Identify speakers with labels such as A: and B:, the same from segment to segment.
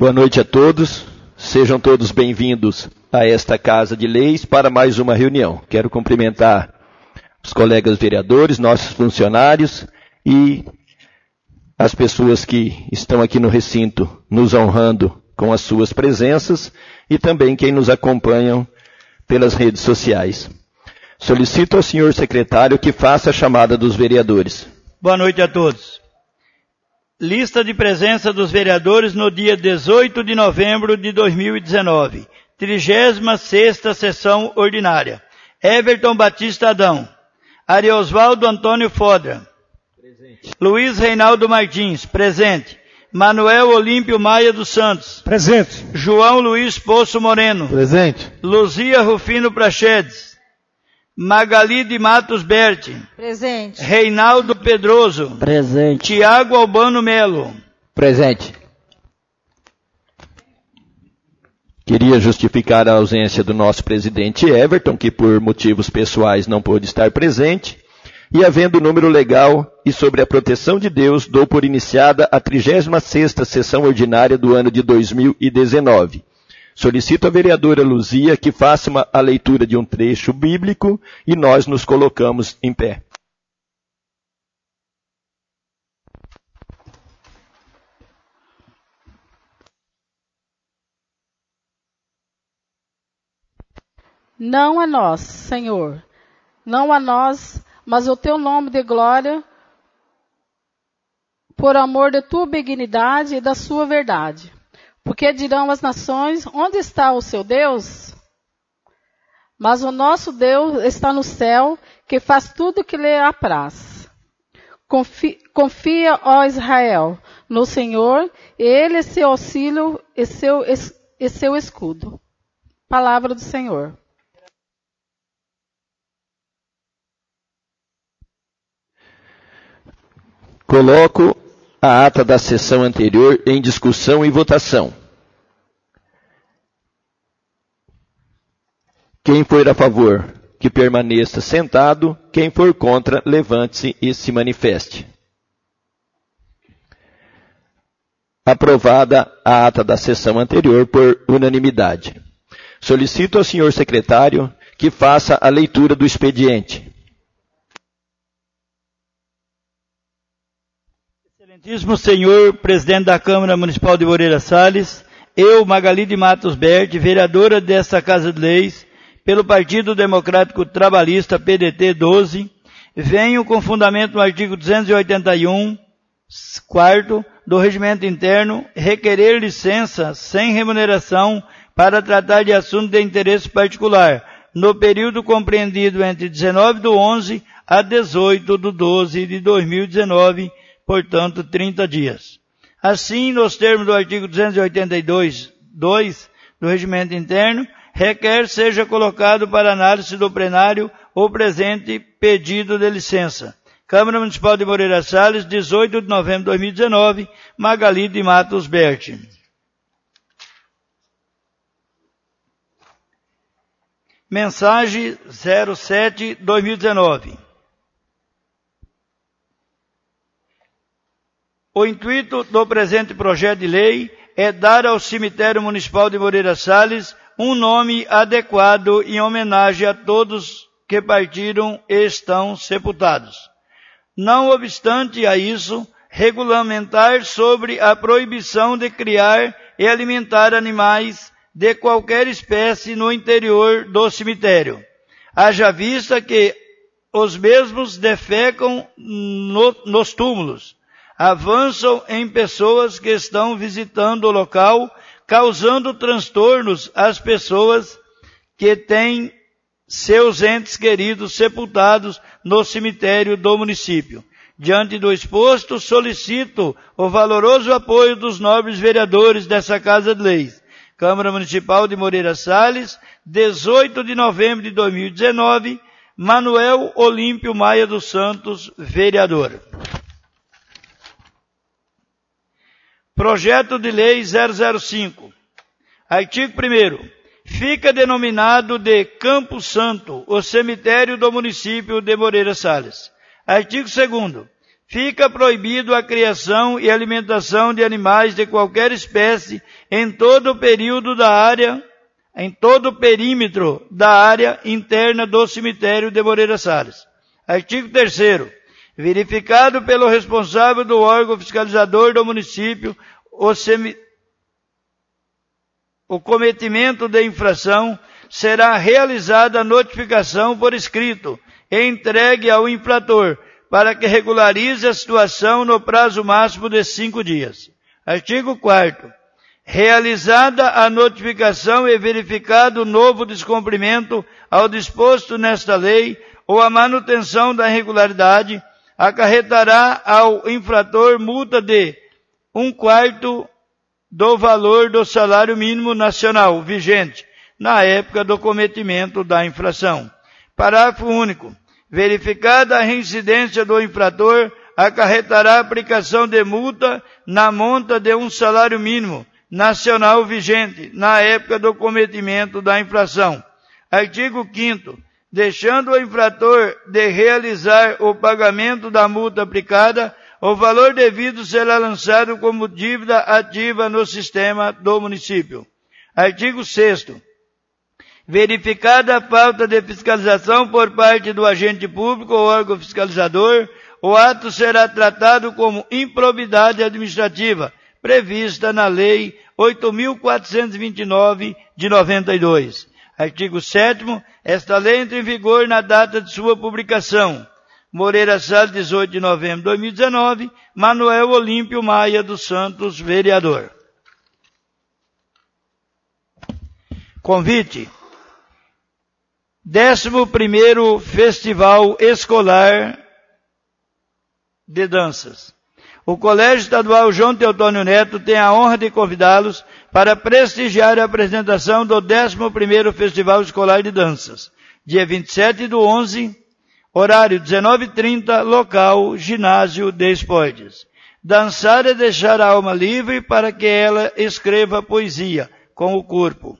A: Boa noite a todos. Sejam todos bem-vindos a esta Casa de Leis para mais uma reunião. Quero cumprimentar os colegas vereadores, nossos funcionários e as pessoas que estão aqui no recinto nos honrando com as suas presenças e também quem nos acompanham pelas redes sociais. Solicito ao senhor secretário que faça a chamada dos vereadores.
B: Boa noite a todos. Lista de presença dos vereadores no dia 18 de novembro de 2019. 36ª sessão ordinária. Everton Batista Adão. Ariosvaldo Antônio Fodra. Presente. Luiz Reinaldo Martins. Presente. Manuel Olímpio Maia dos Santos.
C: Presente.
B: João Luiz Poço Moreno.
C: Presente.
B: Luzia Rufino Prachedes. Magali de Matos Berti.
D: Presente.
B: Reinaldo Pedroso.
E: Presente.
B: Tiago Albano Melo.
E: Presente.
A: Queria justificar a ausência do nosso presidente Everton, que por motivos pessoais não pôde estar presente, e havendo número legal e sobre a proteção de Deus, dou por iniciada a 36ª sessão ordinária do ano de 2019. Solicito à vereadora Luzia que faça a leitura de um trecho bíblico e nós nos colocamos em pé.
D: Não a nós, Senhor, não a nós, mas o teu nome de glória, por amor de tua benignidade e da sua verdade. Porque dirão as nações, onde está o seu Deus? Mas o nosso Deus está no céu, que faz tudo o que lhe apraz. Confia, ó Israel, no Senhor, e Ele é seu auxílio e seu escudo. Palavra do Senhor.
A: Coloco a ata da sessão anterior em discussão e votação. Quem for a favor, que permaneça sentado. Quem for contra, levante-se e se manifeste. Aprovada a ata da sessão anterior por unanimidade. Solicito ao senhor secretário que faça a leitura do expediente.
B: Excelentíssimo senhor presidente da Câmara Municipal de Moreira Salles, eu, Magali de Matos Berti, vereadora desta Casa de Leis, pelo Partido Democrático Trabalhista, PDT 12, venho com fundamento no artigo 281, quarto, do Regimento Interno, requerer licença sem remuneração para tratar de assunto de interesse particular, no período compreendido entre 19/11 a 18/12 de 2019, portanto, 30 dias. Assim, nos termos do artigo 282, 2 do Regimento Interno, requer seja colocado para análise do plenário o presente pedido de licença. Câmara Municipal de Moreira Salles, 18 de novembro de 2019, Magali de Matos Berti. Mensagem 07/2019. O intuito do presente projeto de lei é dar ao Cemitério Municipal de Moreira Salles um nome adequado em homenagem a todos que partiram e estão sepultados. Não obstante a isso, regulamentar sobre a proibição de criar e alimentar animais de qualquer espécie no interior do cemitério. Haja vista que os mesmos defecam nos túmulos, avançam em pessoas que estão visitando o local, causando transtornos às pessoas que têm seus entes queridos sepultados no cemitério do município. Diante do exposto, solicito o valoroso apoio dos nobres vereadores dessa Casa de Leis. Câmara Municipal de Moreira Salles, 18 de novembro de 2019, Manuel Olímpio Maia dos Santos, vereador. Projeto de Lei 005. Artigo 1º. Fica denominado de Campo Santo o cemitério do município de Moreira Salles. Artigo 2º. fica proibido a criação e alimentação de animais de qualquer espécie em todo o perímetro da área interna do cemitério de Moreira Salles. Artigo 3º. Verificado pelo responsável do órgão fiscalizador do município o cometimento de infração, será realizada a notificação por escrito e entregue ao infrator para que regularize a situação no prazo máximo de 5 dias. Artigo 4º. Realizada a notificação e verificado o novo descumprimento ao disposto nesta lei ou a manutenção da irregularidade, acarretará ao infrator multa de 1/4 do valor do salário mínimo nacional vigente na época do cometimento da infração. Parágrafo único. Verificada a reincidência do infrator, acarretará a aplicação de multa na monta de um salário mínimo nacional vigente na época do cometimento da infração. Artigo 5º. Deixando o infrator de realizar o pagamento da multa aplicada, o valor devido será lançado como dívida ativa no sistema do município. Artigo 6º. Verificada a falta de fiscalização por parte do agente público ou órgão fiscalizador, o ato será tratado como improbidade administrativa, prevista na Lei 8.429 de 92. Artigo 7º. Esta lei entra em vigor na data de sua publicação. Moreira Salles, 18 de novembro de 2019. Manuel Olímpio Maia dos Santos, vereador. Convite. 11º Festival Escolar de Danças. O Colégio Estadual João Teotônio Neto tem a honra de convidá-los para prestigiar a apresentação do 11º Festival Escolar de Danças, dia 27/11, horário 19h30, local Ginásio de Esportes. Dançar é deixar a alma livre para que ela escreva poesia com o corpo.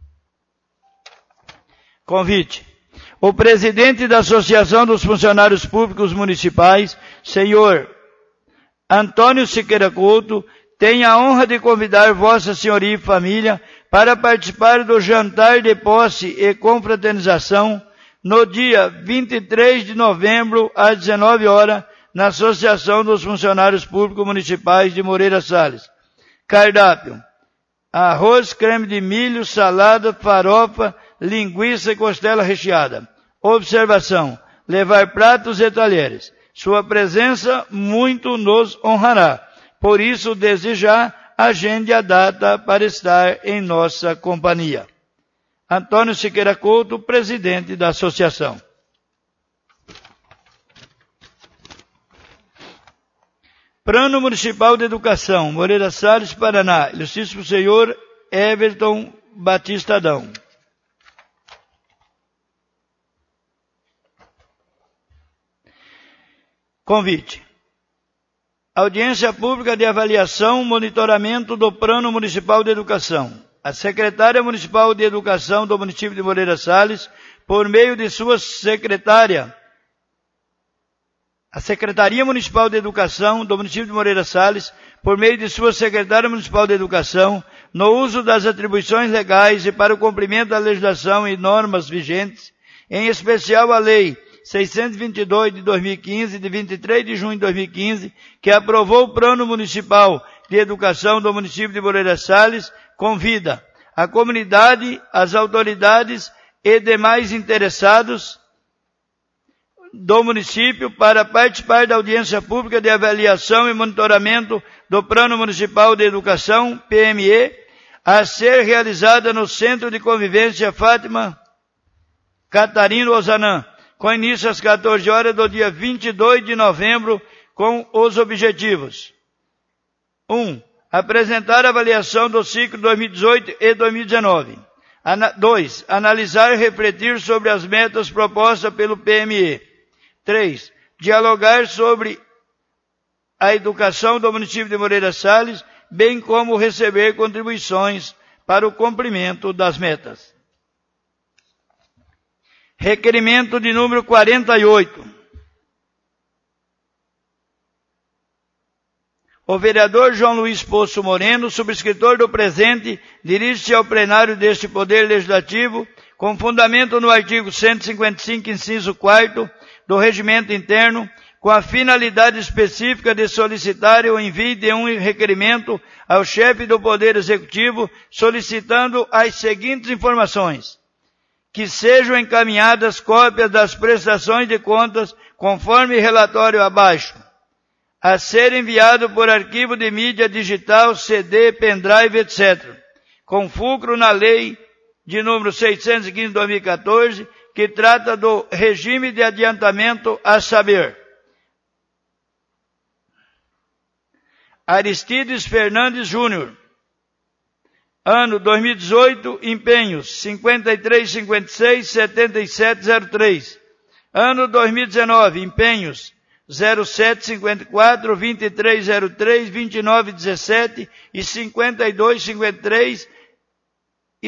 B: Convite. O presidente da Associação dos Funcionários Públicos Municipais, senhor Antônio Siqueira Couto, tem a honra de convidar Vossa Senhoria e família para participar do jantar de posse e confraternização no dia 23 de novembro, às 19 horas, na Associação dos Funcionários Públicos Municipais de Moreira Salles. Cardápio: arroz, creme de milho, salada, farofa, linguiça e costela recheada. Observação: levar pratos e talheres. Sua presença muito nos honrará. Por isso, desde já, agende a data para estar em nossa companhia. Antônio Siqueira Couto, presidente da associação. Plano Municipal de Educação, Moreira Salles, Paraná. Ilustríssimo senhor Everton Batista Adão. Convite. Audiência pública de avaliação e monitoramento do Plano Municipal de Educação. A Secretária Municipal de Educação do município de Moreira Salles, por meio de sua secretária, a Secretaria Municipal de Educação do município de Moreira Salles, por meio de sua Secretária Municipal de Educação, no uso das atribuições legais e para o cumprimento da legislação e normas vigentes, em especial a Lei 622 de 2015, de 23 de junho de 2015, que aprovou o Plano Municipal de Educação do município de Moreira Salles, convida a comunidade, as autoridades e demais interessados do município para participar da audiência pública de avaliação e monitoramento do Plano Municipal de Educação, PME, a ser realizada no Centro de Convivência Fátima Catarino Ozanam, com início às 14 horas do dia 22 de novembro, com os objetivos. 1. Apresentar a avaliação do ciclo 2018 e 2019. 2. Analisar e refletir sobre as metas propostas pelo PME. 3. Dialogar sobre a educação do município de Moreira Salles, bem como receber contribuições para o cumprimento das metas. Requerimento de número 48. O vereador João Luiz Poço Moreno, subscritor do presente, dirige-se ao plenário deste Poder Legislativo, com fundamento no artigo 155, inciso 4 do Regimento Interno, com a finalidade específica de solicitar o envio de um requerimento ao chefe do Poder Executivo, solicitando as seguintes informações: que sejam encaminhadas cópias das prestações de contas, conforme relatório abaixo, a ser enviado por arquivo de mídia digital, CD, pendrive, etc., com fulcro na lei de número 615/2014, que trata do regime de adiantamento, a saber: Aristides Fernandes Júnior, ano 2018, empenhos 5356-7703. Ano 2019, empenhos 0754, 2303, 2917 e 5253 e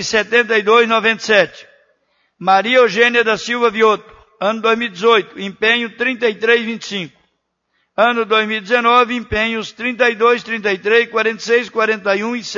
B: 7297. Maria Eugênia da Silva Vioto, ano 2018, empenho 3325. Ano 2019, empenhos 32, 33, 46, 41 e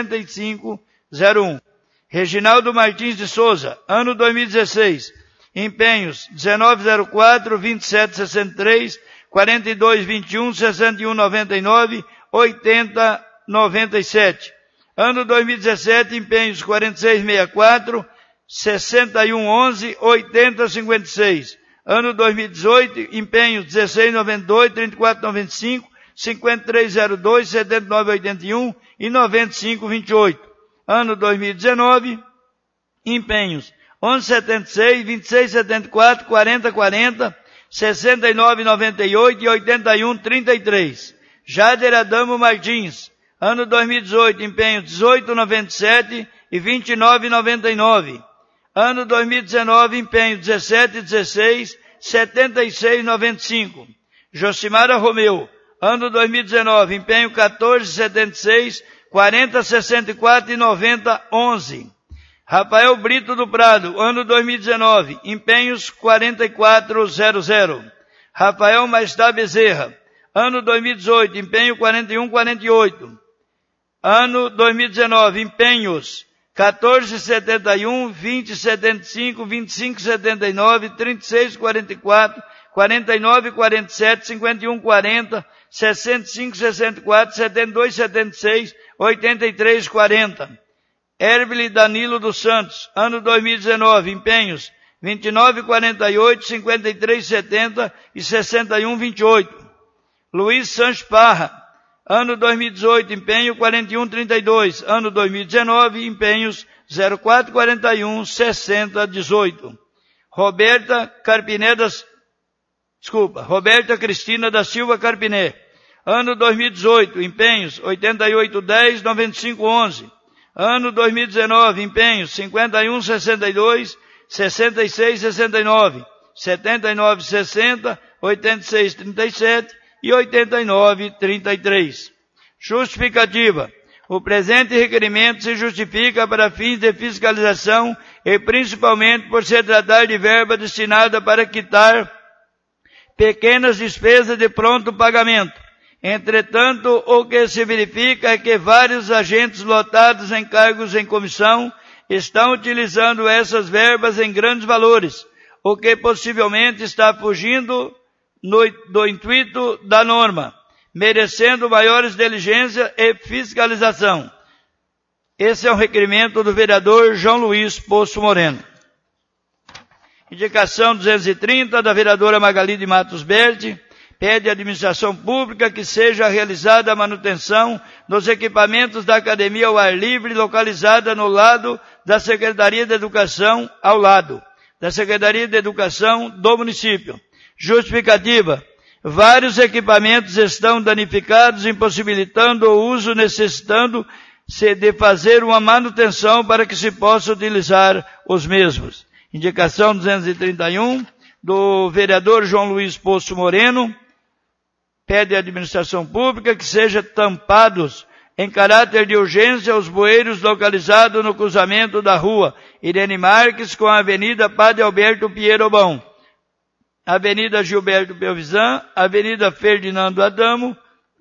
B: 6501. Reginaldo Martins de Souza, ano 2016, empenhos 1904, 2763, 42, 21, 61, 99, 80, 97. Ano 2017, empenhos 4664, 61, 11, 80, 56. Ano 2018, empenhos 1692, 3495, 5302, 7981 e 9528. Ano 2019, empenhos 1176, 2674, 4040, 6998 e 8133. Jader Adamo Martins, ano 2018, empenhos 1897 e 2999. Ano 2019, empenho 1716, 7695. Josimara Romeu, ano 2019, empenho 1476, 4064 e 9011. Rafael Brito do Prado, ano 2019, empenhos 4400. Rafael Maestá Bezerra, ano 2018, empenho 4148. Ano 2019, empenhos 1471, 2075, 2579, 3644, 4947, 5140, 6564, 7276, 8340. Herbile Danilo dos Santos, ano 2019, empenhos 2948, 5370 e 6128. Luiz Sanches Parra, ano 2018, empenho 4132. Ano 2019, empenhos 0441, 6018. Roberta Cristina da Silva Carpiné, ano 2018, empenhos 8810, 9511. Ano 2019, empenhos 5162, 6669, 7960, 8637 e 8933. Justificativa. O presente requerimento se justifica para fins de fiscalização e principalmente por se tratar de verba destinada para quitar pequenas despesas de pronto pagamento. Entretanto, o que se verifica é que vários agentes lotados em cargos em comissão estão utilizando essas verbas em grandes valores, o que possivelmente está fugindo do intuito da norma, merecendo maiores diligência e fiscalização. Esse é o requerimento do vereador João Luiz Poço Moreno. Indicação 230 da vereadora Magali de Matos Berti, pede à administração pública que seja realizada a manutenção dos equipamentos da academia ao ar livre, localizada no lado da Secretaria de Educação, ao lado da Secretaria de Educação do município. Justificativa. Vários equipamentos estão danificados, impossibilitando o uso, necessitando-se de fazer uma manutenção para que se possa utilizar os mesmos. Indicação 231 do vereador João Luiz Poço Moreno, pede à administração pública que sejam tampados em caráter de urgência os bueiros localizados no cruzamento da rua Irene Marques com a Avenida Padre Alberto Pierobão, Avenida Gilberto Pelvisan, Avenida Ferdinando Adamo,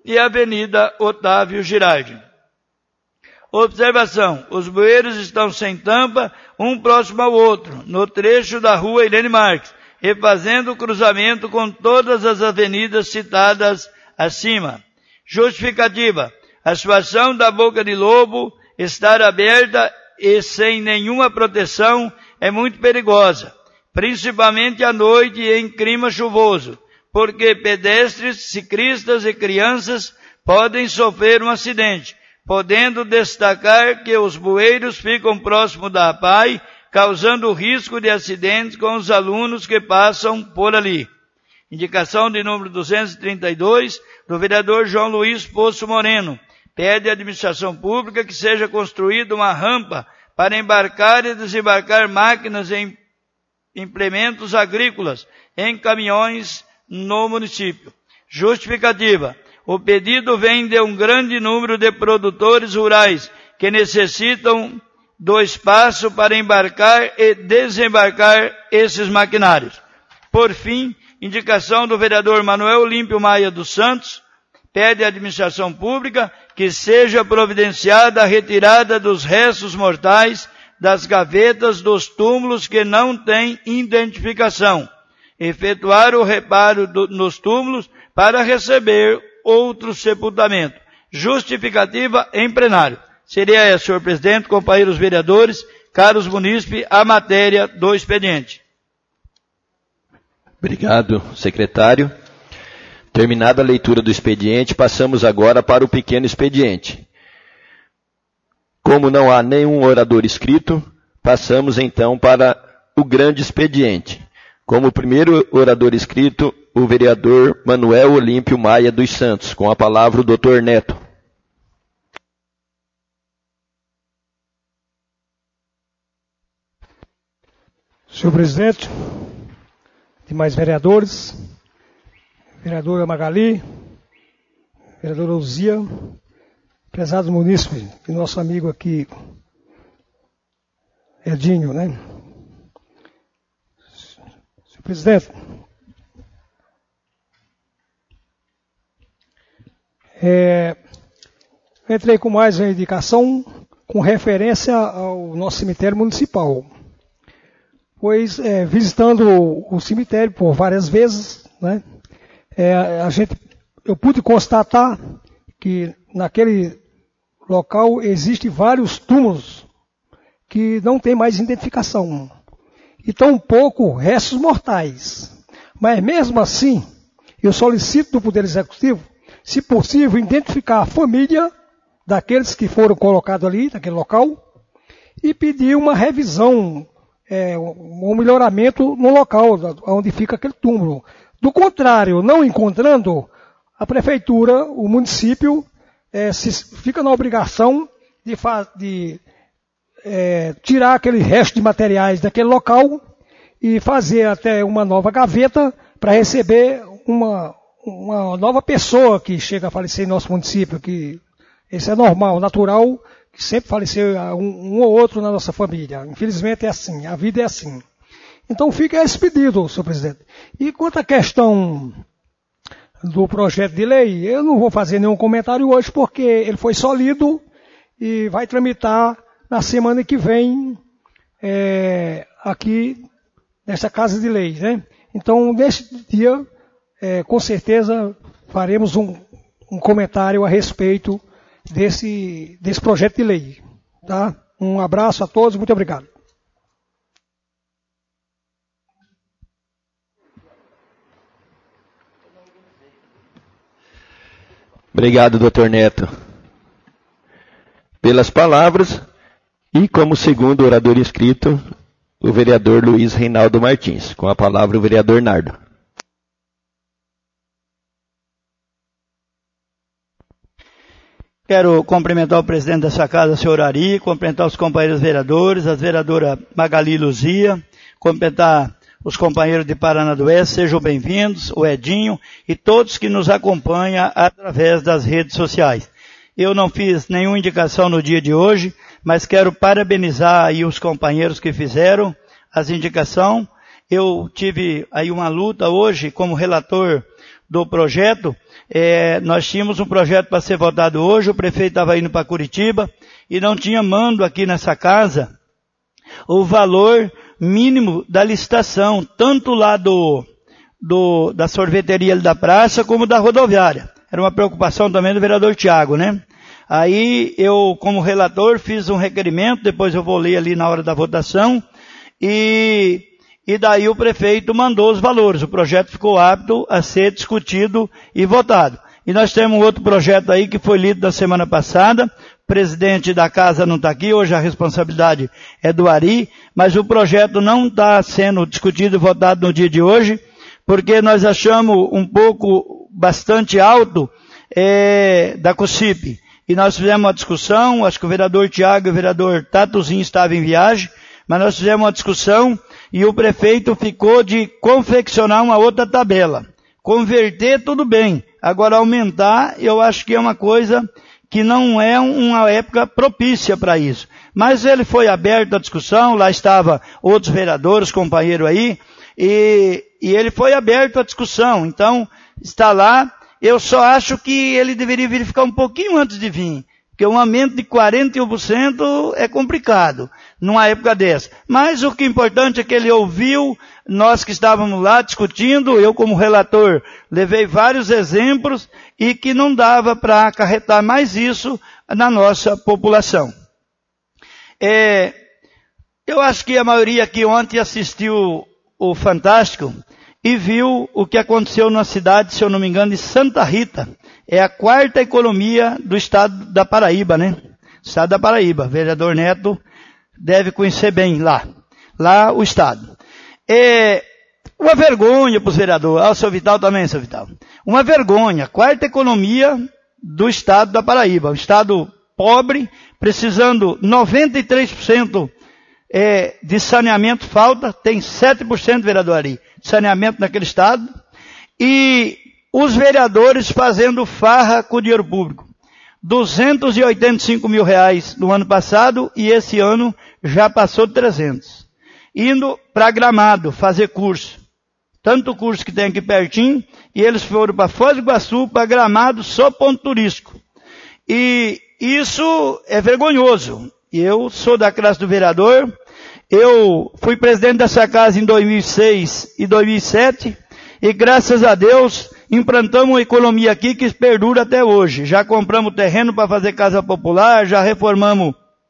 B: e Avenida Otávio Girardi. Observação: os bueiros estão sem tampa, um próximo ao outro, no trecho da rua Irene Marques, refazendo o cruzamento com todas as avenidas citadas acima. Justificativa: a situação da Boca de Lobo estar aberta e sem nenhuma proteção é muito perigosa, principalmente à noite e em clima chuvoso, porque pedestres, ciclistas e crianças podem sofrer um acidente, podendo destacar que os bueiros ficam próximo da APAI, causando risco de acidentes com os alunos que passam por ali. Indicação de número 232, do vereador João Luiz Poço Moreno. Pede à administração pública que seja construída uma rampa para embarcar e desembarcar máquinas e implementos agrícolas em caminhões no município. Justificativa: o pedido vem de um grande número de produtores rurais que necessitam do espaço para embarcar e desembarcar esses maquinários. Por fim, indicação do vereador Manuel Olímpio Maia dos Santos, pede à administração pública que seja providenciada a retirada dos restos mortais das gavetas dos túmulos que não têm identificação, efetuar o reparo nos túmulos para receber outro sepultamento. Justificativa em plenário. Seria essa, senhor presidente, companheiros vereadores, caros munícipes, a matéria do expediente.
A: Obrigado, secretário. Terminada a leitura do expediente, passamos agora para o pequeno expediente. Como não há nenhum orador inscrito, passamos então para o grande expediente. Como primeiro orador inscrito, o vereador Manuel Olímpio Maia dos Santos. Com a palavra o doutor Neto.
C: Senhor presidente, demais vereadores, vereadora Magali, vereadora Luzia, prezados munícipes e nosso amigo aqui, Edinho, né? Senhor presidente, eu entrei com mais uma indicação com referência ao nosso cemitério municipal. Pois, visitando o cemitério por várias vezes, né, eu pude constatar que naquele local existem vários túmulos que não tem mais identificação. E tão pouco restos mortais. Mas mesmo assim, eu solicito do Poder Executivo, se possível, identificar a família daqueles que foram colocados ali, naquele local, e pedir uma revisão, um melhoramento no local onde fica aquele túmulo. Do contrário, não encontrando, a prefeitura, o município, fica na obrigação de tirar aquele resto de materiais daquele local e fazer até uma nova gaveta para receber uma nova pessoa que chega a falecer em nosso município, que isso é normal, natural, que sempre faleceu um ou outro na nossa família. Infelizmente é assim, a vida é assim. Então fica esse pedido, senhor presidente. E quanto à questão do projeto de lei, eu não vou fazer nenhum comentário hoje, porque ele foi só lido e vai tramitar na semana que vem aqui nesta Casa de Leis, né? Então, neste dia, com certeza, faremos um comentário a respeito desse projeto de lei. Tá? Um abraço a todos, muito obrigado.
A: Obrigado, doutor Neto, pelas palavras. E como segundo orador inscrito, o vereador Luiz Reinaldo Martins. Com a palavra o vereador Nardo.
B: Quero cumprimentar o presidente dessa casa, senhor Ari, cumprimentar os companheiros vereadores, a vereadora Magali Luzia, cumprimentar os companheiros de Paraná do Oeste, sejam bem-vindos, o Edinho e todos que nos acompanham através das redes sociais. Eu não fiz nenhuma indicação no dia de hoje, mas quero parabenizar aí os companheiros que fizeram as indicações. Eu tive aí uma luta hoje como relator do projeto. Nós tínhamos um projeto para ser votado hoje, o prefeito estava indo para Curitiba e não tinha mando aqui nessa casa o valor mínimo da licitação, tanto lá da sorveteria da praça como da rodoviária. Era uma preocupação também do vereador Tiago, né? Aí eu, como relator, fiz um requerimento, depois eu vou ler ali na hora da votação, e daí o prefeito mandou os valores. O projeto ficou apto a ser discutido e votado. E nós temos um outro projeto aí que foi lido na semana passada. O presidente da casa não está aqui, hoje a responsabilidade é do Ari, mas o projeto não está sendo discutido e votado no dia de hoje, porque nós achamos bastante alto da COSIP. E nós fizemos uma discussão, acho que o vereador Tiago e o vereador Tatuzinho estavam em viagem, mas nós fizemos uma discussão e o prefeito ficou de confeccionar uma outra tabela. Converter, tudo bem. Agora, aumentar, eu acho que é uma coisa que não é uma época propícia para isso. Mas ele foi aberto à discussão, lá estavam outros vereadores, companheiros aí, e ele foi aberto à discussão. Então, está lá. Eu só acho que ele deveria verificar um pouquinho antes de vir, porque um aumento de 41% é complicado numa época dessa. Mas o que é importante é que ele ouviu, nós que estávamos lá discutindo, eu como relator levei vários exemplos e que não dava para acarretar mais isso na nossa população. Eu acho que a maioria aqui ontem assistiu o Fantástico e viu o que aconteceu na cidade, se eu não me engano, de Santa Rita. É a quarta economia do estado da Paraíba, né? Estado da Paraíba. Vereador Neto deve conhecer bem lá o estado. Uma vergonha para os vereadores. O seu Vital também, seu Vital. Uma vergonha. Quarta economia do estado da Paraíba. Um estado pobre, precisando 93% de saneamento falta. Tem 7%, vereador Ari, de saneamento naquele estado. E os vereadores fazendo farra com o dinheiro público. 285 mil reais no ano passado e esse ano já passou de 300. Indo para Gramado fazer curso. Tanto curso que tem aqui pertinho, e eles foram para Foz do Iguaçu, para Gramado, só ponto turístico. E isso é vergonhoso. Eu sou da classe do vereador, eu fui presidente dessa casa em 2006 e 2007, e graças a Deus implantamos uma economia aqui que perdura até hoje. Já compramos terreno para fazer casa popular, já reformamos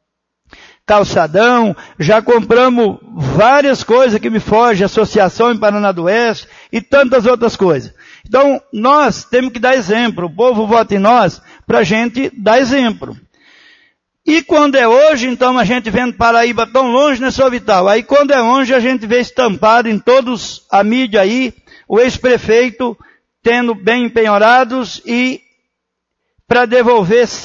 B: calçadão, já compramos várias coisas que me fogem, associação em Paraná do Oeste e tantas outras coisas. Então, nós temos que dar exemplo. O povo vota em nós para a gente dar exemplo. E quando é hoje, então a gente vendo Paraíba tão longe, né, seu Vital? Aí quando é longe, a gente vê estampado em todos a mídia aí, o ex-prefeito tendo bem empenhorados e para devolver R$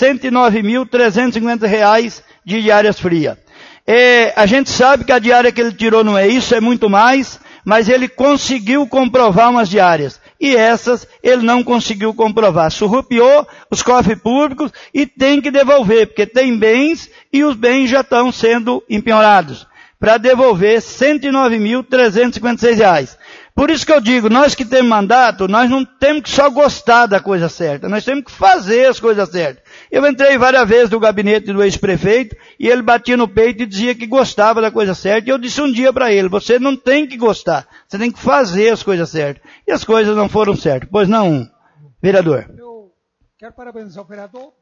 B: 109.350 de diárias frias. A gente sabe que a diária que ele tirou não é isso, é muito mais, mas ele conseguiu comprovar umas diárias. E essas ele não conseguiu comprovar. Surrupiou os cofres públicos e tem que devolver, porque tem bens e os bens já estão sendo empenhorados. Para devolver R$ 109.356. Por isso que eu digo, nós que temos mandato, nós não temos que só gostar da coisa certa, nós temos que fazer as coisas certas. Eu entrei várias vezes no gabinete do ex-prefeito e ele batia no peito e dizia que gostava da coisa certa. E eu disse um dia para ele, você não tem que gostar, você tem que fazer as coisas certas. E as coisas não foram certas. Pois não, vereador?
C: Eu quero parabenizar o vereador.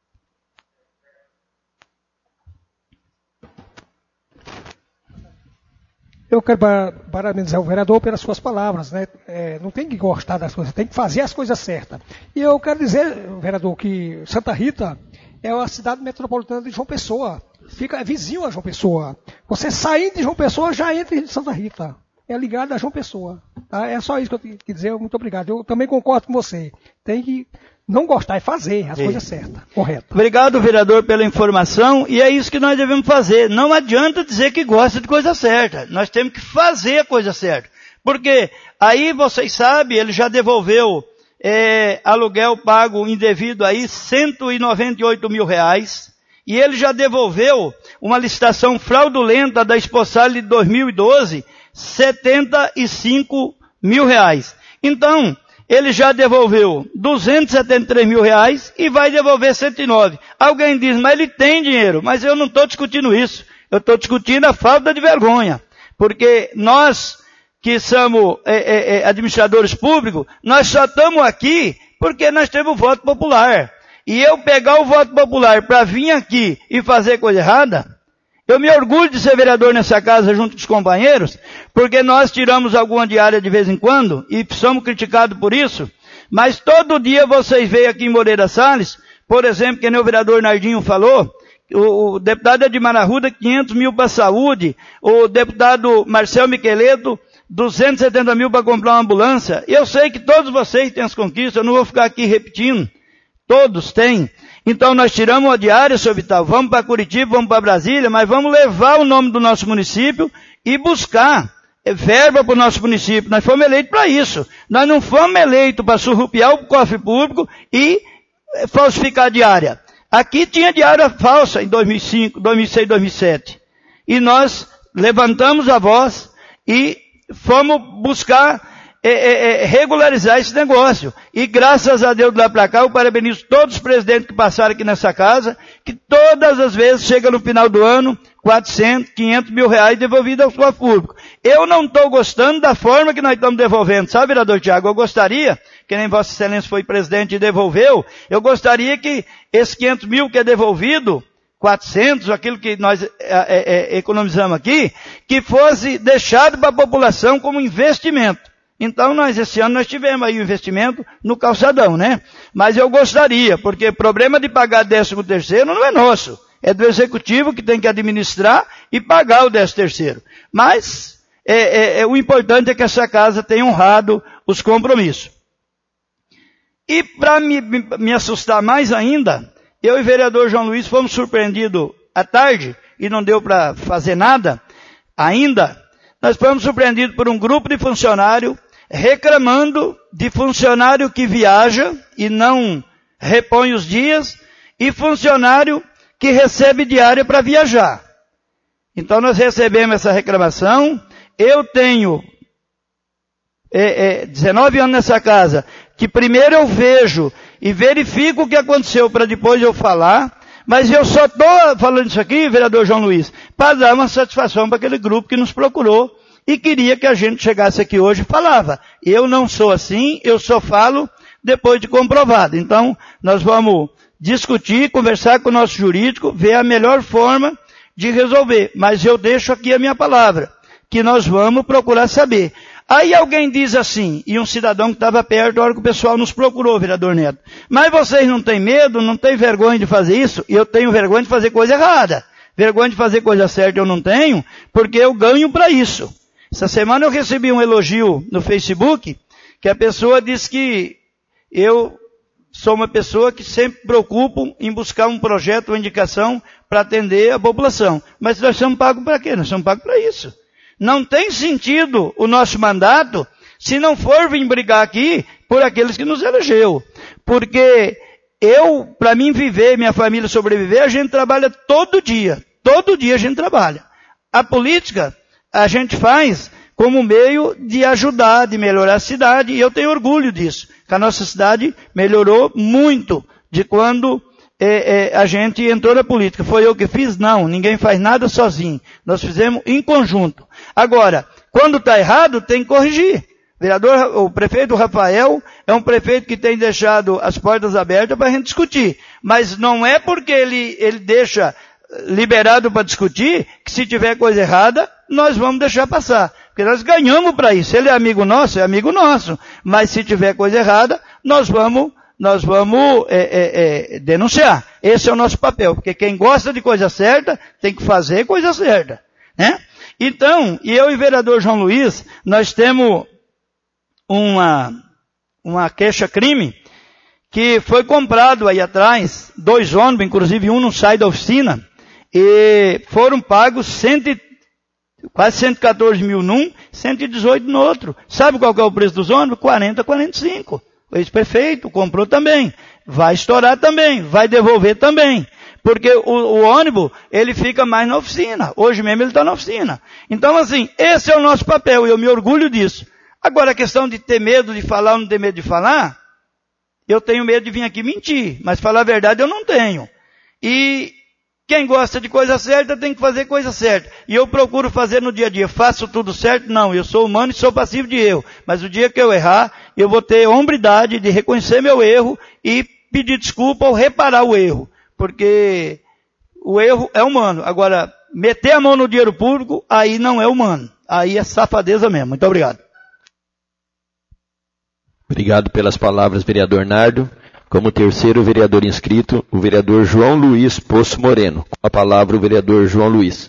C: Eu quero parabenizar o vereador pelas suas palavras, né? Não tem que gostar das coisas, tem que fazer as coisas certas. E eu quero dizer, vereador, que Santa Rita é uma cidade metropolitana de João Pessoa. Fica vizinho a João Pessoa. Você saindo de João Pessoa já entra em Santa Rita. É ligado a João Pessoa. Tá? É só isso que eu tenho que dizer. Muito obrigado. Eu também concordo com você. Tem que não gostar, é fazer as coisas certas, correto.
B: Obrigado, vereador, pela informação, e é isso que nós devemos fazer. Não adianta dizer que gosta de coisa certa. Nós temos que fazer a coisa certa. Porque aí, vocês sabem, ele já devolveu aluguel pago indevido aí, R$ 198 mil, e ele já devolveu uma licitação fraudulenta da Esposalha de 2012, R$ 75 mil. Então, ele já devolveu 273 mil reais e vai devolver 109. Alguém diz, mas ele tem dinheiro. Mas eu não estou discutindo isso. Eu estou discutindo a falta de vergonha. Porque nós que somos administradores públicos, nós só estamos aqui porque nós temos o voto popular. E eu pegar o voto popular para vir aqui e fazer coisa errada, eu me orgulho de ser vereador nessa casa junto com os companheiros, porque nós tiramos alguma diária de vez em quando e somos criticados por isso, mas todo dia vocês veem aqui em Moreira Salles, por exemplo, que nem o vereador Nardinho falou, o deputado Edmar Arruda, 500 mil para a saúde, o deputado Marcel Miqueleto, 270 mil para comprar uma ambulância. Eu sei que todos vocês têm as conquistas, eu não vou ficar aqui repetindo. Todos têm. Então nós tiramos uma diária, senhor Vital, vamos para Curitiba, vamos para Brasília, mas vamos levar o nome do nosso município e buscar verba para o nosso município. Nós fomos eleitos para isso. Nós não fomos eleitos para surrupiar o cofre público e falsificar a diária. Aqui tinha diária falsa em 2005, 2006, 2007. E nós levantamos a voz e fomos buscar regularizar esse negócio. E graças a Deus de lá para cá, eu parabenizo todos os presidentes que passaram aqui nessa casa, que todas as vezes chega no final do ano, 400, 500 mil reais devolvidos ao cofre público. Eu não estou gostando da forma que nós estamos devolvendo. Sabe, vereador Tiago, eu gostaria, que nem Vossa Excelência foi presidente e devolveu, eu gostaria que esses 500 mil que é devolvido, 400, aquilo que nós economizamos aqui, que fosse deixado para a população como investimento. Então esse ano nós tivemos aí o investimento no calçadão, né? Mas eu gostaria, porque o problema de pagar 13º não é nosso. É do executivo que tem que administrar e pagar o 13º. Mas o importante é que essa casa tenha honrado os compromissos. E para me assustar mais ainda, eu e o vereador João Luiz fomos surpreendidos à tarde, e não deu para fazer nada ainda. Nós fomos surpreendidos por um grupo de funcionários reclamando de funcionário que viaja e não repõe os dias, e funcionário que recebe diária para viajar. Então nós recebemos essa reclamação. Eu tenho 19 anos nessa casa, que primeiro eu vejo e verifico o que aconteceu para depois eu falar, mas eu só estou falando isso aqui, vereador João Luiz, para dar uma satisfação para aquele grupo que nos procurou e queria que a gente chegasse aqui hoje e falava. Eu não sou assim, eu só falo depois de comprovado. Então, nós vamos discutir, conversar com o nosso jurídico, ver a melhor forma de resolver. Mas eu deixo aqui a minha palavra, que nós vamos procurar saber. Aí alguém diz assim, e um cidadão que estava perto, na hora que o pessoal nos procurou, vereador Neto, mas vocês não têm medo, não têm vergonha de fazer isso? E eu tenho vergonha de fazer coisa errada. Vergonha de fazer coisa certa eu não tenho, porque eu ganho para isso. Essa semana eu recebi um elogio no Facebook, que a pessoa disse que eu sou uma pessoa que sempre preocupo em buscar um projeto, uma indicação para atender a população. Mas nós somos pagos para quê? Nós somos pagos para isso. Não tem sentido o nosso mandato se não for vir brigar aqui por aqueles que nos elegeu. Porque para mim viver, minha família sobreviver, a gente trabalha todo dia. Todo dia a gente trabalha. A política a gente faz como meio de ajudar, de melhorar a cidade, e eu tenho orgulho disso, que a nossa cidade melhorou muito de quando a gente entrou na política. Foi eu que fiz? Não, ninguém faz nada sozinho. Nós fizemos em conjunto. Agora, quando está errado, tem que corrigir. O prefeito Rafael é um prefeito que tem deixado as portas abertas para a gente discutir. Mas não é porque ele deixa liberado para discutir, que se tiver coisa errada, nós vamos deixar passar. Porque nós ganhamos para isso. Ele é amigo nosso, é amigo nosso. Mas se tiver coisa errada, nós vamos denunciar. Esse é o nosso papel. Porque quem gosta de coisa certa, tem que fazer coisa certa. Né? Então, eu e o vereador João Luiz, nós temos uma queixa-crime que foi comprado aí atrás, 2 ônibus, inclusive um não sai da oficina, e foram pagos quase 114 mil num, 118 no outro. Sabe qual que é o preço dos ônibus? 40, 45. O ex-prefeito comprou também. Vai estourar também. Vai devolver também. Porque o ônibus, ele fica mais na oficina. Hoje mesmo ele está na oficina. Então, assim, esse é o nosso papel e eu me orgulho disso. Agora, a questão de ter medo de falar ou não ter medo de falar, eu tenho medo de vir aqui mentir, mas falar a verdade eu não tenho. E quem gosta de coisa certa tem que fazer coisa certa. E eu procuro fazer no dia a dia. Faço tudo certo? Não, eu sou humano e sou passivo de erro. Mas o dia que eu errar, eu vou ter hombridade de reconhecer meu erro e pedir desculpa ou reparar o erro. Porque o erro é humano. Agora, meter a mão no dinheiro público, aí não é humano. Aí é safadeza mesmo. Muito obrigado.
A: Obrigado pelas palavras, vereador Nardo. Como terceiro vereador inscrito, o vereador João Luiz Poço Moreno. Com a palavra, o vereador João Luiz.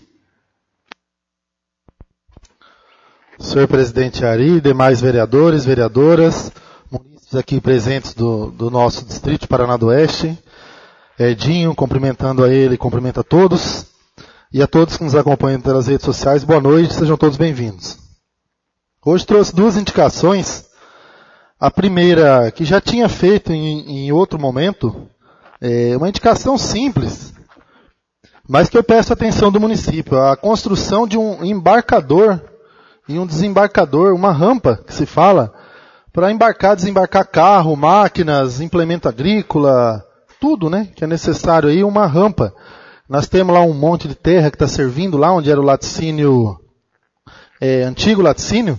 E: Senhor presidente Ari, demais vereadores, vereadoras, munícipes aqui presentes do nosso distrito Paraná do Oeste, Edinho, cumprimentando a ele, cumprimenta a todos, e a todos que nos acompanham pelas redes sociais, boa noite, sejam todos bem-vindos. Hoje trouxe duas indicações. A primeira, que já tinha feito em outro momento, é uma indicação simples, mas que eu peço a atenção do município. A construção de um embarcador e um desembarcador, uma rampa, que se fala, para embarcar, desembarcar carro, máquinas, implemento agrícola, tudo, né, que é necessário aí, uma rampa. Nós temos lá um monte de terra que está servindo lá, onde era o laticínio, antigo laticínio,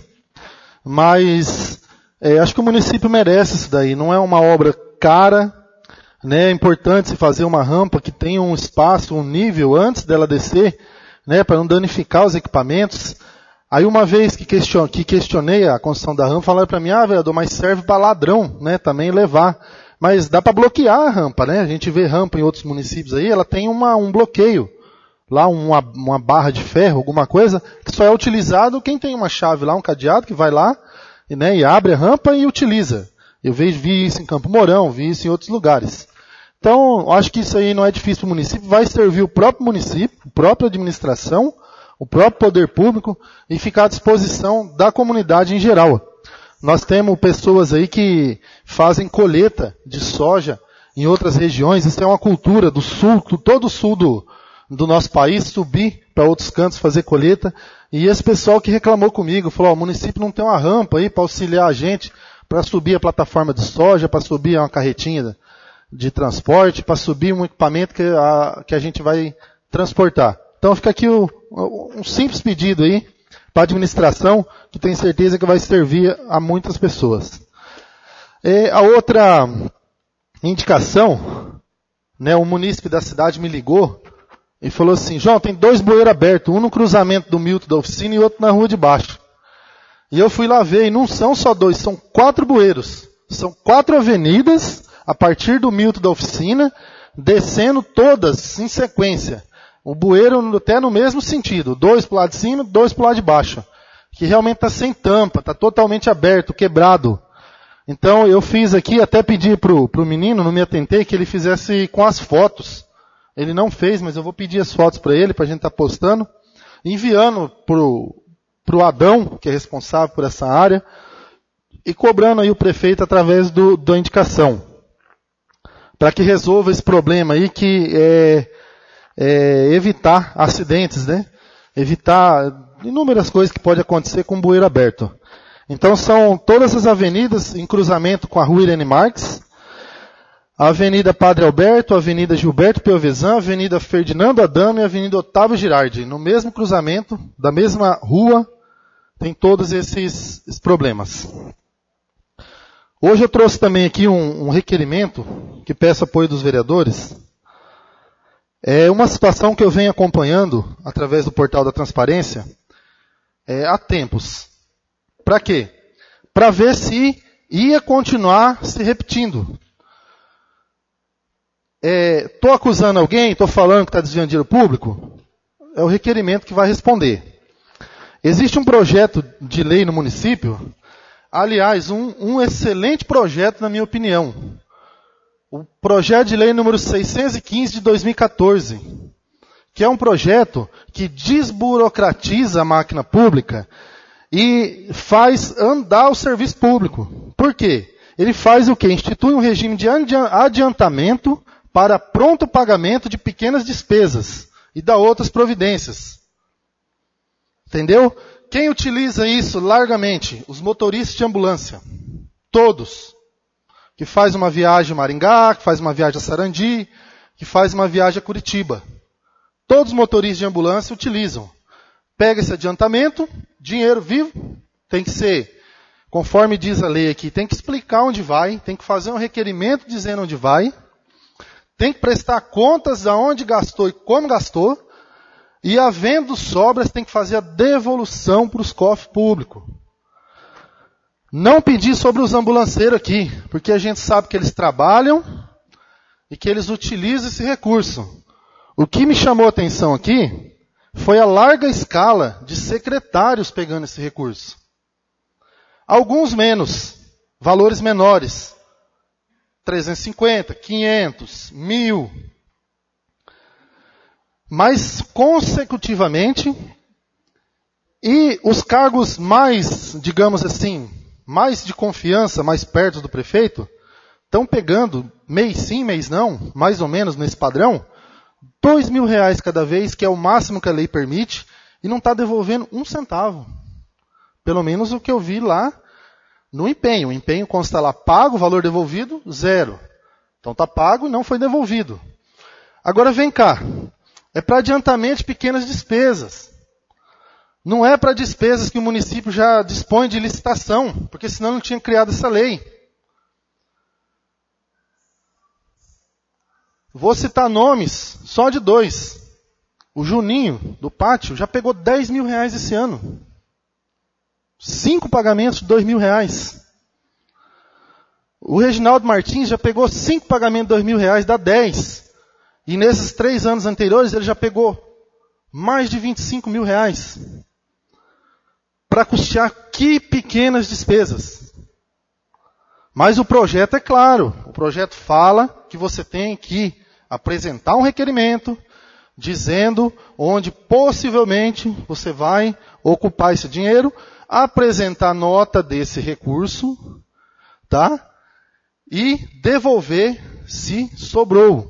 E: mas acho que o município merece isso daí. Não é uma obra cara, né? É importante se fazer uma rampa que tenha um espaço, um nível antes dela descer, né? Para não danificar os equipamentos. Aí uma vez que questionei a construção da rampa, falaram para mim, vereador, mas serve para ladrão, né? Também levar. Mas dá para bloquear a rampa, né? A gente vê rampa em outros municípios aí, ela tem um bloqueio. Lá uma barra de ferro, alguma coisa, que só é utilizado quem tem uma chave lá, um cadeado que vai lá, né, e abre a rampa e utiliza. Eu vi isso em Campo Mourão, vi isso em outros lugares. Então, acho que isso aí não é difícil para o município, vai servir o próprio município, a própria administração, o próprio poder público e ficar à disposição da comunidade em geral. Nós temos pessoas aí que fazem colheita de soja em outras regiões, isso é uma cultura do sul, todo o sul do nosso país, subir para outros cantos fazer colheita. E esse pessoal que reclamou comigo, falou, o município não tem uma rampa aí para auxiliar a gente, para subir a plataforma de soja, para subir uma carretinha de transporte, para subir um equipamento que a gente vai transportar. Então fica aqui um simples pedido aí para a administração, que tenho certeza que vai servir a muitas pessoas. A outra indicação, né, o munícipe da cidade me ligou e falou assim, João, tem 2 bueiros abertos, um no cruzamento do Milton da oficina e outro na rua de baixo. E eu fui lá ver, e não são só 2, são 4 bueiros. São 4 avenidas, a partir do Milton da oficina, descendo todas em sequência. O bueiro até no mesmo sentido, 2 para o lado de cima, 2 para o lado de baixo. Que realmente está sem tampa, está totalmente aberto, quebrado. Então eu fiz aqui, até pedi para o menino, não me atentei, que ele fizesse com as fotos. Ele não fez, mas eu vou pedir as fotos para ele, para a gente estar postando, enviando para o Adão, que é responsável por essa área, e cobrando aí o prefeito através da indicação, para que resolva esse problema aí, que evitar acidentes, né? Evitar inúmeras coisas que podem acontecer com o bueiro aberto. Então são todas as avenidas em cruzamento com a rua Irene Marques, a Avenida Padre Alberto, a Avenida Gilberto Piovesan, a Avenida Ferdinando Adamo e a Avenida Otávio Girardi. No mesmo cruzamento, da mesma rua, tem todos esses problemas. Hoje eu trouxe também aqui um requerimento, que peço apoio dos vereadores. É uma situação que eu venho acompanhando, através do portal da transparência, há tempos. Para quê? Para ver se ia continuar se repetindo. Estou acusando alguém, estou falando que está desviando dinheiro público? É o requerimento que vai responder. Existe um projeto de lei no município, aliás, um excelente projeto na minha opinião. O projeto de lei número 615 de 2014, que é um projeto que desburocratiza a máquina pública e faz andar o serviço público. Por quê? Ele faz o quê? Institui um regime de adiantamento para pronto pagamento de pequenas despesas e dá outras providências. Entendeu? quem utiliza isso largamente? Os motoristas de ambulância. Todos. Que faz uma viagem a Maringá, que faz uma viagem a Sarandi, que faz uma viagem a Curitiba. Todos os motoristas de ambulância utilizam. Pega esse adiantamento, dinheiro vivo, tem que ser, conforme diz a lei aqui, tem que explicar onde vai, tem que fazer um requerimento dizendo onde vai, tem que prestar contas aonde gastou e como gastou, e havendo sobras, tem que fazer a devolução para os cofres públicos. Não pedir sobre os ambulanceiros aqui, porque a gente sabe que eles trabalham e que eles utilizam esse recurso. O que me chamou a atenção aqui foi a larga escala de secretários pegando esse recurso. Alguns menos, valores menores. 350, 500, 1.000. Mas consecutivamente, e os cargos mais, digamos assim, mais de confiança, mais perto do prefeito, estão pegando, mês sim, mês não, mais ou menos nesse padrão, R$2.000 cada vez, que é o máximo que a lei permite, e não está devolvendo um centavo. Pelo menos o que eu vi lá no empenho. O empenho consta lá, pago, valor devolvido, 0. Então está pago e não foi devolvido. Agora vem cá. É para adiantamento de pequenas despesas. Não é para despesas que o município já dispõe de licitação, porque senão não tinha criado essa lei. Vou citar nomes só de 2. O Juninho, do pátio, já pegou R$10.000 esse ano. 5 pagamentos de R$2.000. O Reginaldo Martins já pegou 5 pagamentos de R$2.000, dá 10. E nesses 3 anos anteriores ele já pegou mais de R$25.000. Para custear que pequenas despesas. Mas o projeto é claro. O projeto fala que você tem que apresentar um requerimento dizendo onde possivelmente você vai ocupar esse dinheiro, apresentar nota desse recurso, tá? E devolver se sobrou.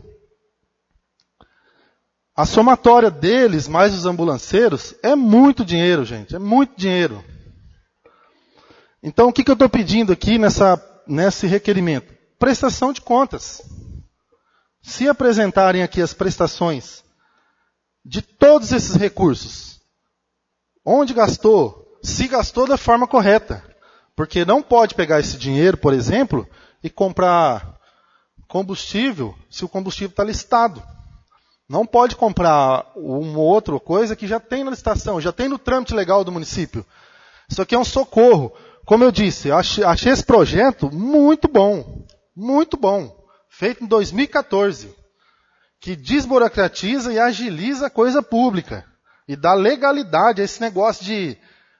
E: A somatória deles, mais os ambulanceiros, é muito dinheiro, gente. É muito dinheiro. Então, o que eu estou pedindo aqui nesse requerimento? Prestação de contas. Se apresentarem aqui as prestações de todos esses recursos, onde gastou, se gastou da forma correta. Porque não pode pegar esse dinheiro, por exemplo, e comprar combustível, se o combustível está listado. Não pode comprar uma outra coisa que já tem na licitação, já tem no trâmite legal do município. Isso aqui é um socorro. Como eu disse, eu achei esse projeto muito bom. Muito bom. Feito em 2014. Que desburocratiza e agiliza a coisa pública. E dá legalidade a esse negócio de...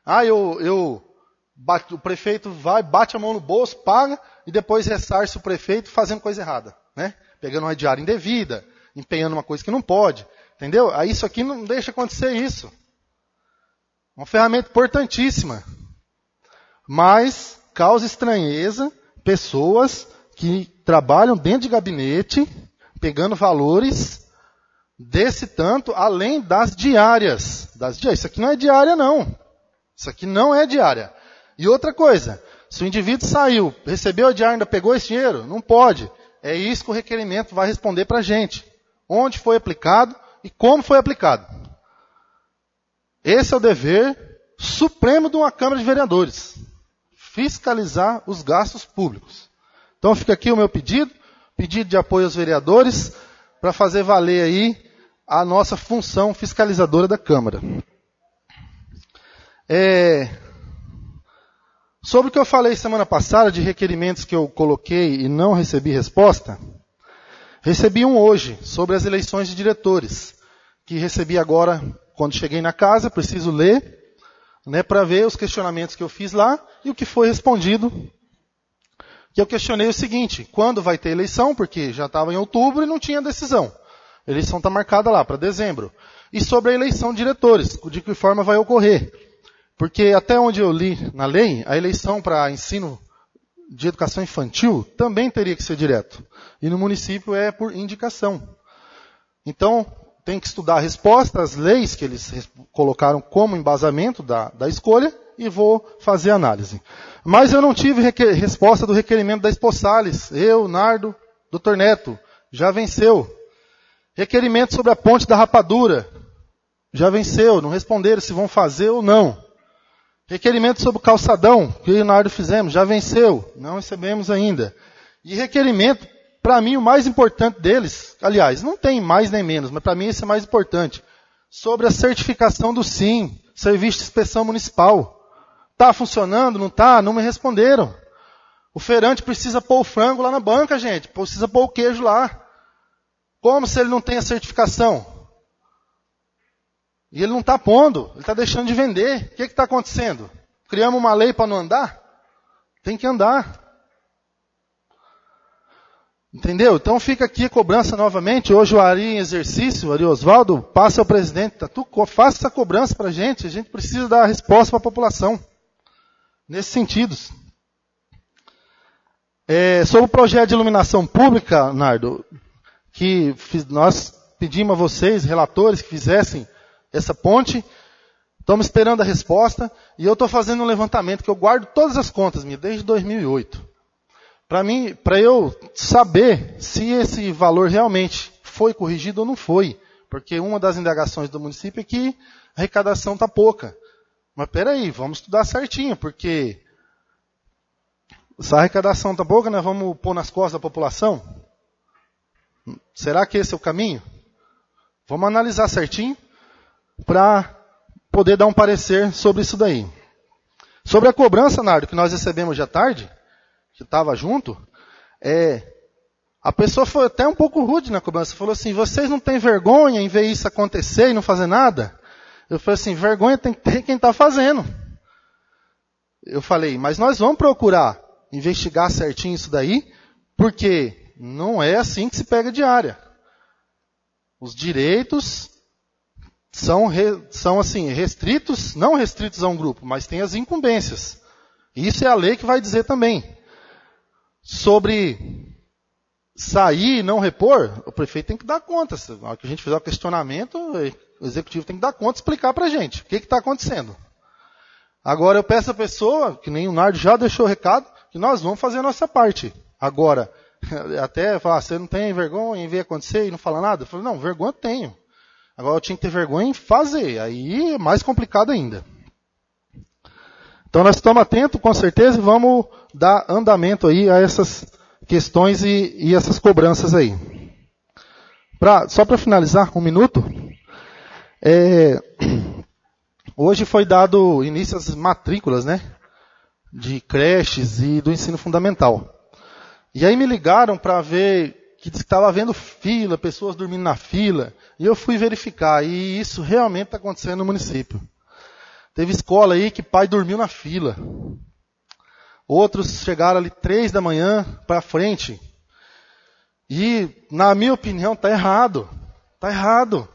E: o prefeito vai, bate a mão no bolso, paga, e depois ressarce o prefeito fazendo coisa errada. Né? Pegando uma diária indevida, empenhando uma coisa que não pode. Entendeu? Aí isso aqui não deixa acontecer isso. Uma ferramenta importantíssima. Mas causa estranheza pessoas que trabalham dentro de gabinete, pegando valores desse tanto, além das diárias. Isso aqui não é diária, não. Isso aqui não é diária. E outra coisa, se o indivíduo saiu, recebeu a diária e ainda pegou esse dinheiro, não pode. É isso que o requerimento vai responder para a gente. Onde foi aplicado e como foi aplicado. Esse é o dever supremo de uma Câmara de Vereadores. Fiscalizar os gastos públicos. Então fica aqui o meu pedido de apoio aos vereadores, para fazer valer aí a nossa função fiscalizadora da Câmara. Sobre o que eu falei semana passada, de requerimentos que eu coloquei e não recebi resposta, recebi um hoje, sobre as eleições de diretores, que recebi agora, quando cheguei na casa, preciso ler, né, para ver os questionamentos que eu fiz lá, e o que foi respondido. Que eu questionei o seguinte, quando vai ter eleição, porque já estava em outubro e não tinha decisão. A eleição está marcada lá, para dezembro. E sobre a eleição de diretores, de que forma vai ocorrer. Porque até onde eu li na lei, a eleição para ensino de educação infantil também teria que ser direto. E no município é por indicação. Então, tenho que estudar a resposta, as leis que eles colocaram como embasamento da escolha e vou fazer análise. Mas eu não tive resposta do requerimento da Espoçales. Eu, Nardo, Dr. Neto, já venceu. Requerimento sobre a ponte da Rapadura, já venceu, não responderam se vão fazer ou não. Requerimento sobre o calçadão, que eu e o Nardo fizemos, já venceu, não recebemos ainda. E requerimento, para mim o mais importante deles, aliás, não tem mais nem menos, mas para mim esse é mais importante, sobre a certificação do SIM, Serviço de Inspeção Municipal. Está funcionando, não está? Não me responderam. O feirante precisa pôr o frango lá na banca, gente, precisa pôr o queijo lá. Como se ele não tem a certificação? E ele não está pondo, ele está deixando de vender. O que está acontecendo? Criamos uma lei para não andar? Tem que andar. Entendeu? Então fica aqui a cobrança novamente. Hoje o Ari em exercício, o Ari Osvaldo, passa ao presidente, faça essa cobrança para a gente precisa dar a resposta para a população. Nesses sentidos. Sobre o projeto de iluminação pública, Nardo, que nós pedimos a vocês, relatores, que fizessem essa ponte. Estamos esperando a resposta. E eu estou fazendo um levantamento, que eu guardo todas as contas minhas, desde 2008. Para eu saber se esse valor realmente foi corrigido ou não foi. Porque uma das indagações do município é que a arrecadação está pouca. Mas peraí, vamos estudar certinho, porque se a arrecadação está pouca, nós vamos pôr nas costas da população? Será que esse é o caminho? Vamos analisar certinho para poder dar um parecer sobre isso daí. Sobre a cobrança, Nardo, que nós recebemos hoje à tarde, que estava junto, a pessoa foi até um pouco rude na cobrança. Falou assim, vocês não têm vergonha em ver isso acontecer e não fazer nada? Eu falei assim, vergonha tem que ter quem está fazendo. Eu falei, mas nós vamos procurar investigar certinho isso daí, porque não é assim que se pega diária. Os direitos são assim, restritos, não restritos a um grupo, mas tem as incumbências. Isso é a lei que vai dizer também. Sobre sair e não repor, o prefeito tem que dar conta. Na hora que a gente fizer o questionamento, o executivo tem que dar conta e explicar para a gente o que está acontecendo. Agora eu peço à pessoa, que nem o Nardo já deixou o recado, que nós vamos fazer a nossa parte. Agora, até falar, você não tem vergonha em ver acontecer e não fala nada? Eu falei, não, vergonha eu tenho. Agora eu tinha que ter vergonha em fazer. Aí é mais complicado ainda. Então nós estamos atentos, com certeza, e vamos dar andamento aí a essas questões e essas cobranças aí. Só para finalizar, um minuto. Hoje foi dado início às matrículas, né? De creches e do ensino fundamental. E aí me ligaram para ver que estava havendo fila, pessoas dormindo na fila. E eu fui verificar. E isso realmente está acontecendo no município. Teve escola aí que pai dormiu na fila. Outros chegaram ali 3 da manhã para frente. E, na minha opinião, está errado. Está errado.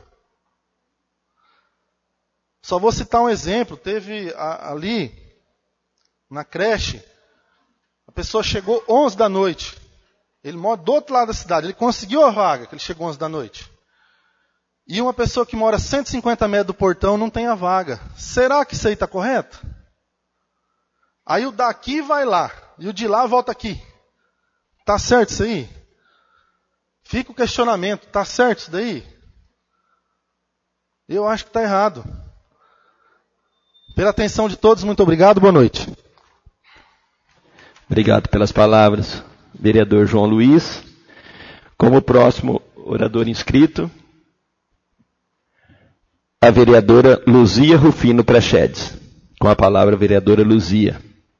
E: Só vou citar um exemplo. Teve ali, na creche, a pessoa chegou 11 da noite. Ele mora do outro lado da cidade. Ele conseguiu a vaga, que ele chegou 11 da noite. E uma pessoa que mora a 150 metros do portão não tem a vaga. Será que isso aí está correto? Aí o daqui vai lá. E o de lá volta aqui. Está certo isso aí? Fica o questionamento. Está certo isso daí? Eu acho que está errado. Pela atenção de todos, muito obrigado. Boa noite.
A: Obrigado pelas palavras, vereador João Luiz. Como próximo orador inscrito, a vereadora Luzia Rufino Prachedes. Com a palavra, a vereadora Luzia.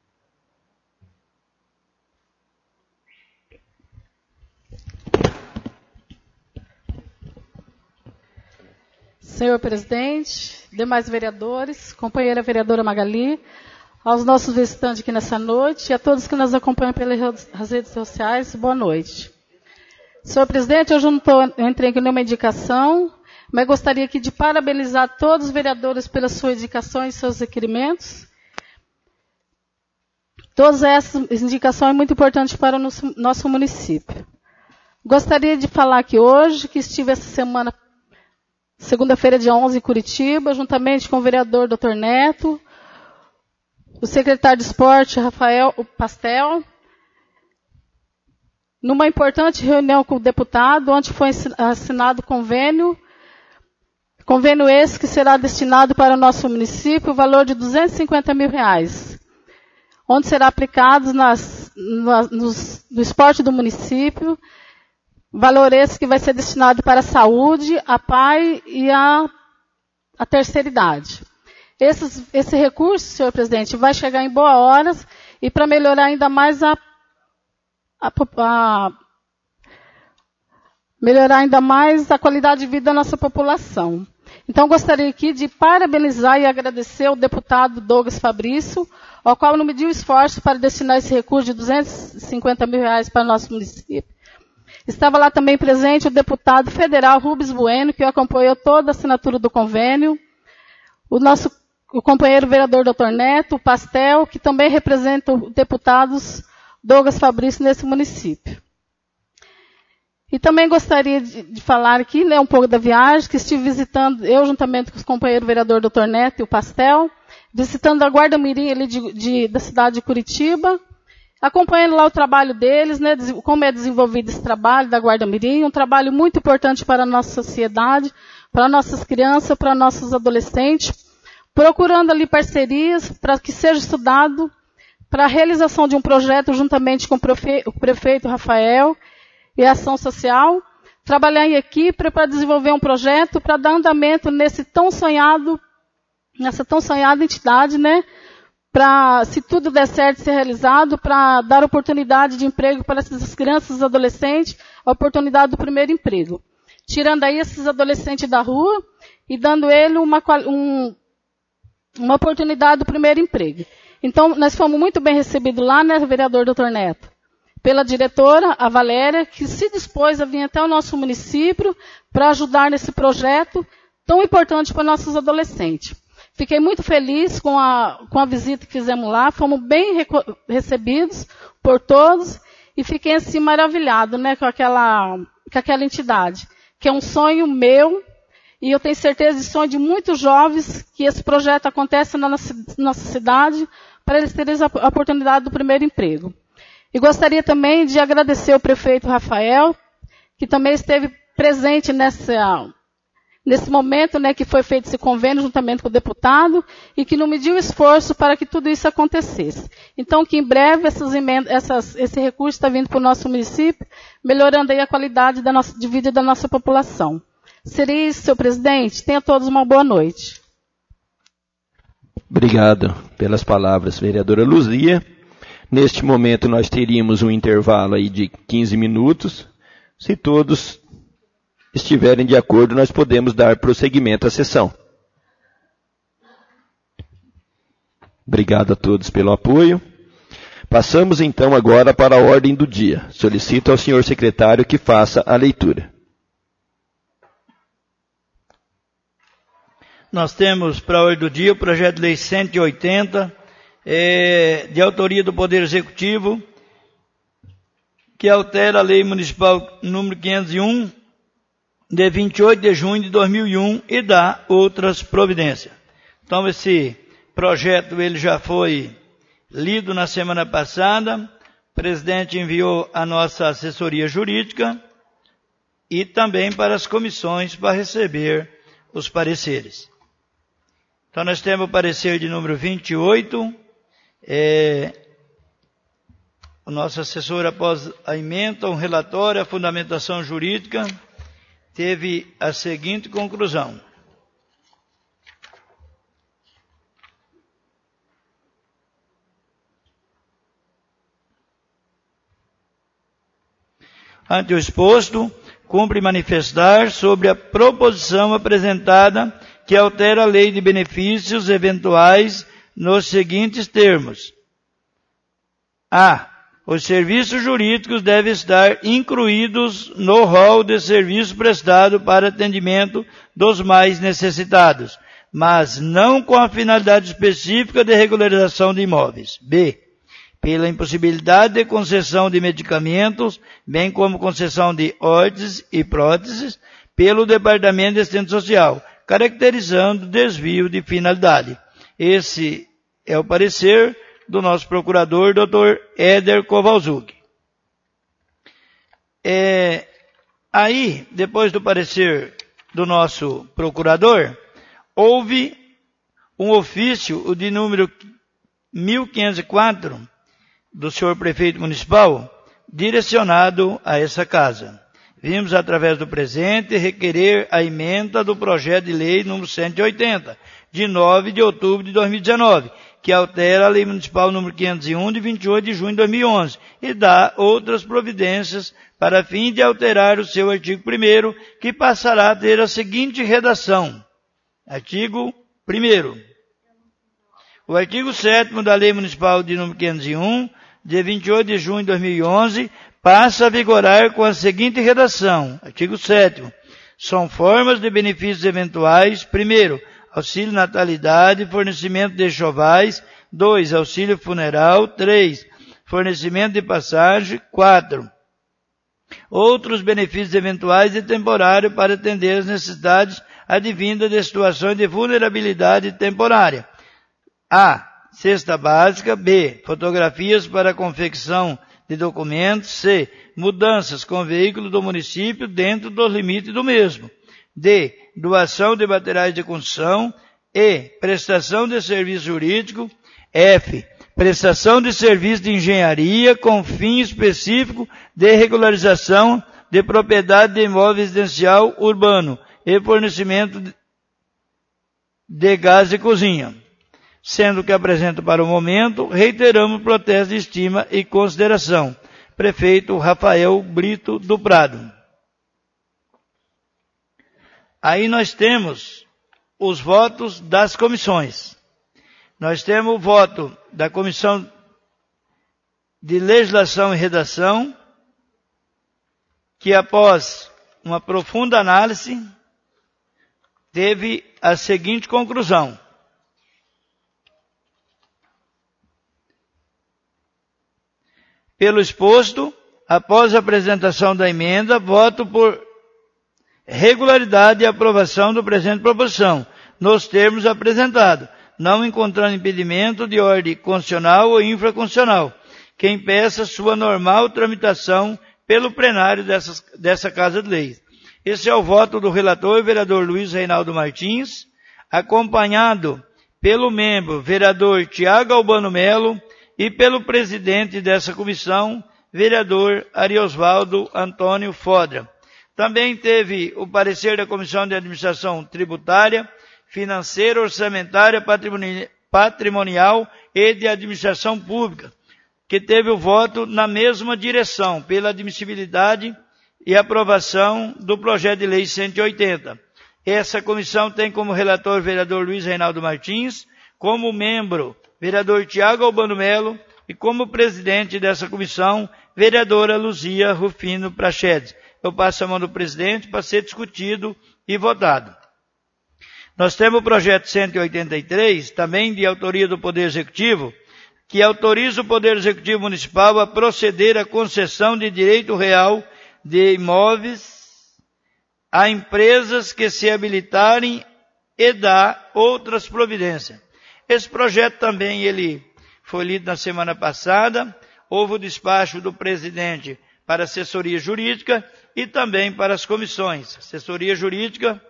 D: Senhor presidente, demais vereadores, companheira vereadora Magali, aos nossos visitantes aqui nessa noite e a todos que nos acompanham pelas redes sociais, boa noite. Senhor presidente, hoje eu não entrei aqui nenhuma indicação, mas gostaria aqui de parabenizar todos os vereadores pelas suas indicações e seus requerimentos. Todas essas indicações são muito importantes para o nosso município. Gostaria de falar aqui hoje, que estive essa semana segunda-feira, dia 11, em Curitiba, juntamente com o vereador Dr. Neto, o secretário de Esporte, Rafael Pastel, numa importante reunião com o deputado, onde foi assinado convênio esse que será destinado para o nosso município, o valor de R$250 mil, onde será aplicado no esporte do município, valor esse que vai ser destinado para a saúde, a PAI e a terceira idade. Esse recurso, senhor presidente, vai chegar em boa hora e para melhorar ainda mais a qualidade de vida da nossa população. Então, gostaria aqui de parabenizar e agradecer ao deputado Douglas Fabrício, ao qual não mediu esforço para destinar esse recurso de R$250 mil para o nosso município. Estava lá também presente o deputado federal Rubens Bueno, que acompanhou toda a assinatura do convênio, o companheiro vereador Dr. Neto, o Pastel, que também representa os deputados Douglas Fabrício nesse município. E também gostaria de falar aqui, um pouco da viagem, que estive visitando, eu juntamente com os companheiros vereador Dr. Neto e o Pastel, visitando a Guarda-Mirim ali da cidade de Curitiba, acompanhando lá o trabalho deles, como é desenvolvido esse trabalho da Guarda-Mirim, um trabalho muito importante para a nossa sociedade, para nossas crianças, para nossos adolescentes, procurando ali parcerias para que seja estudado para a realização de um projeto juntamente com o prefeito Rafael e a ação social, trabalhar em equipe para desenvolver um projeto para dar andamento nessa tão sonhada entidade, para, se tudo der certo, ser realizado, para dar oportunidade de emprego para essas crianças e adolescentes, a oportunidade do primeiro emprego. Tirando aí esses adolescentes da rua e dando ele uma oportunidade do primeiro emprego. Então, nós fomos muito bem recebidos lá, vereador Dr. Neto, pela diretora, a Valéria, que se dispôs a vir até o nosso município para ajudar nesse projeto tão importante para nossos adolescentes. Fiquei muito feliz com a visita que fizemos lá, fomos bem recebidos por todos e fiquei assim maravilhado, com aquela entidade, que é um sonho meu e eu tenho certeza de sonho de muitos jovens que esse projeto acontece na nossa cidade para eles terem a oportunidade do primeiro emprego. E gostaria também de agradecer ao prefeito Rafael, que também esteve presente nesse momento, que foi feito esse convênio juntamente com o deputado e que não mediu esforço para que tudo isso acontecesse. Então, que em breve esse recurso está vindo para o nosso município, melhorando aí a qualidade de vida da nossa população. Seria isso, senhor presidente. Tenha todos uma boa noite.
A: Obrigado pelas palavras, vereadora Luzia. Neste momento, nós teríamos um intervalo aí de 15 minutos. Se todos estiverem de acordo, nós podemos dar prosseguimento à sessão. Obrigado a todos pelo apoio. Passamos então agora para a ordem do dia. Solicito ao senhor secretário que faça a leitura.
B: Nós temos para a ordem do dia o projeto de lei 180, de autoria do Poder Executivo, que altera a lei municipal número 501, de 28 de junho de 2001 e dá outras providências. Então, esse projeto ele já foi lido na semana passada, o presidente enviou a nossa assessoria jurídica e também para as comissões para receber os pareceres. Então, nós temos o parecer de número 28, o nosso assessor, após a ementa, um relatório, a fundamentação jurídica, teve a seguinte conclusão. Ante o exposto, cumpre manifestar sobre a proposição apresentada que altera a lei de benefícios eventuais nos seguintes termos. A. Os serviços jurídicos devem estar incluídos no rol de serviço prestado para atendimento dos mais necessitados, mas não com a finalidade específica de regularização de imóveis. B. Pela impossibilidade de concessão de medicamentos, bem como concessão de órteses e próteses, pelo Departamento de Assistência Social, caracterizando desvio de finalidade. Esse é o parecer do nosso procurador, Dr. Éder Kowalczuk. Aí, depois do parecer do nosso procurador, houve um ofício, o de número 1504, do senhor prefeito municipal, direcionado a essa casa. Vimos, através do presente, requerer a emenda do projeto de lei número 180, de 9 de outubro de 2019, que altera a lei municipal número 501, de 28 de junho de 2011, e dá outras providências para fim de alterar o seu artigo 1º, que passará a ter a seguinte redação. Artigo 1º. O artigo 7º da lei municipal de número 501, de 28 de junho de 2011, passa a vigorar com a seguinte redação. Artigo 7º. São formas de benefícios eventuais: 1º, auxílio natalidade, fornecimento de enxovais; 2, auxílio funeral; 3, fornecimento de passagem; 4, outros benefícios eventuais e temporários para atender as necessidades advindas de situações de vulnerabilidade temporária. A, cesta básica. B, fotografias para confecção de documentos. C, mudanças com veículo do município dentro dos limites do mesmo. D, doação de materiais de construção. E, prestação de serviço jurídico. F, prestação de serviço de engenharia com fim específico de regularização de propriedade de imóvel residencial urbano e fornecimento de gás de cozinha. Sendo que apresento para o momento, reiteramos o protesto de estima e consideração. Prefeito Rafael Brito do Prado. Aí nós temos os votos das comissões. Nós temos o voto da Comissão de Legislação e Redação, que após uma profunda análise, teve a seguinte conclusão. Pelo exposto, após a apresentação da emenda, voto por regularidade e aprovação do presente proposição, nos termos apresentados, não encontrando impedimento de ordem constitucional ou infraconstitucional, que impeça sua normal tramitação pelo plenário dessa Casa de Leis. Esse é o voto do relator, vereador Luiz Reinaldo Martins, acompanhado pelo membro, vereador Tiago Albano Melo, e pelo presidente dessa comissão, vereador Ariosvaldo Antônio Fodra. Também teve o parecer da Comissão de Administração Tributária, Financeira, Orçamentária, Patrimonial e de Administração Pública, que teve o voto na mesma direção, pela admissibilidade e aprovação do projeto de lei 180. Essa comissão tem como relator o vereador Luiz Reinaldo Martins, como membro, vereador Tiago Albano Melo, e como presidente dessa comissão, vereadora Luzia Rufino Prachedes. Eu passo a mão do presidente para ser discutido e votado. Nós temos o projeto 183, também de autoria do Poder Executivo, que autoriza o Poder Executivo Municipal a proceder à concessão de direito real de imóveis a empresas que se habilitarem e dá outras providências. Esse projeto também ele foi lido na semana passada, houve o despacho do presidente para a assessoria jurídica e também para as comissões. A assessoria jurídica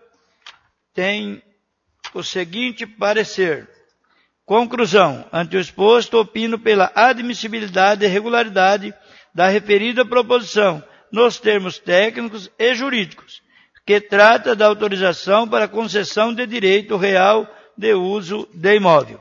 B: tem o seguinte parecer. Conclusão. Ante o exposto, opino pela admissibilidade e regularidade da referida proposição, nos termos técnicos e jurídicos, que trata da autorização para concessão de direito real de uso de imóvel.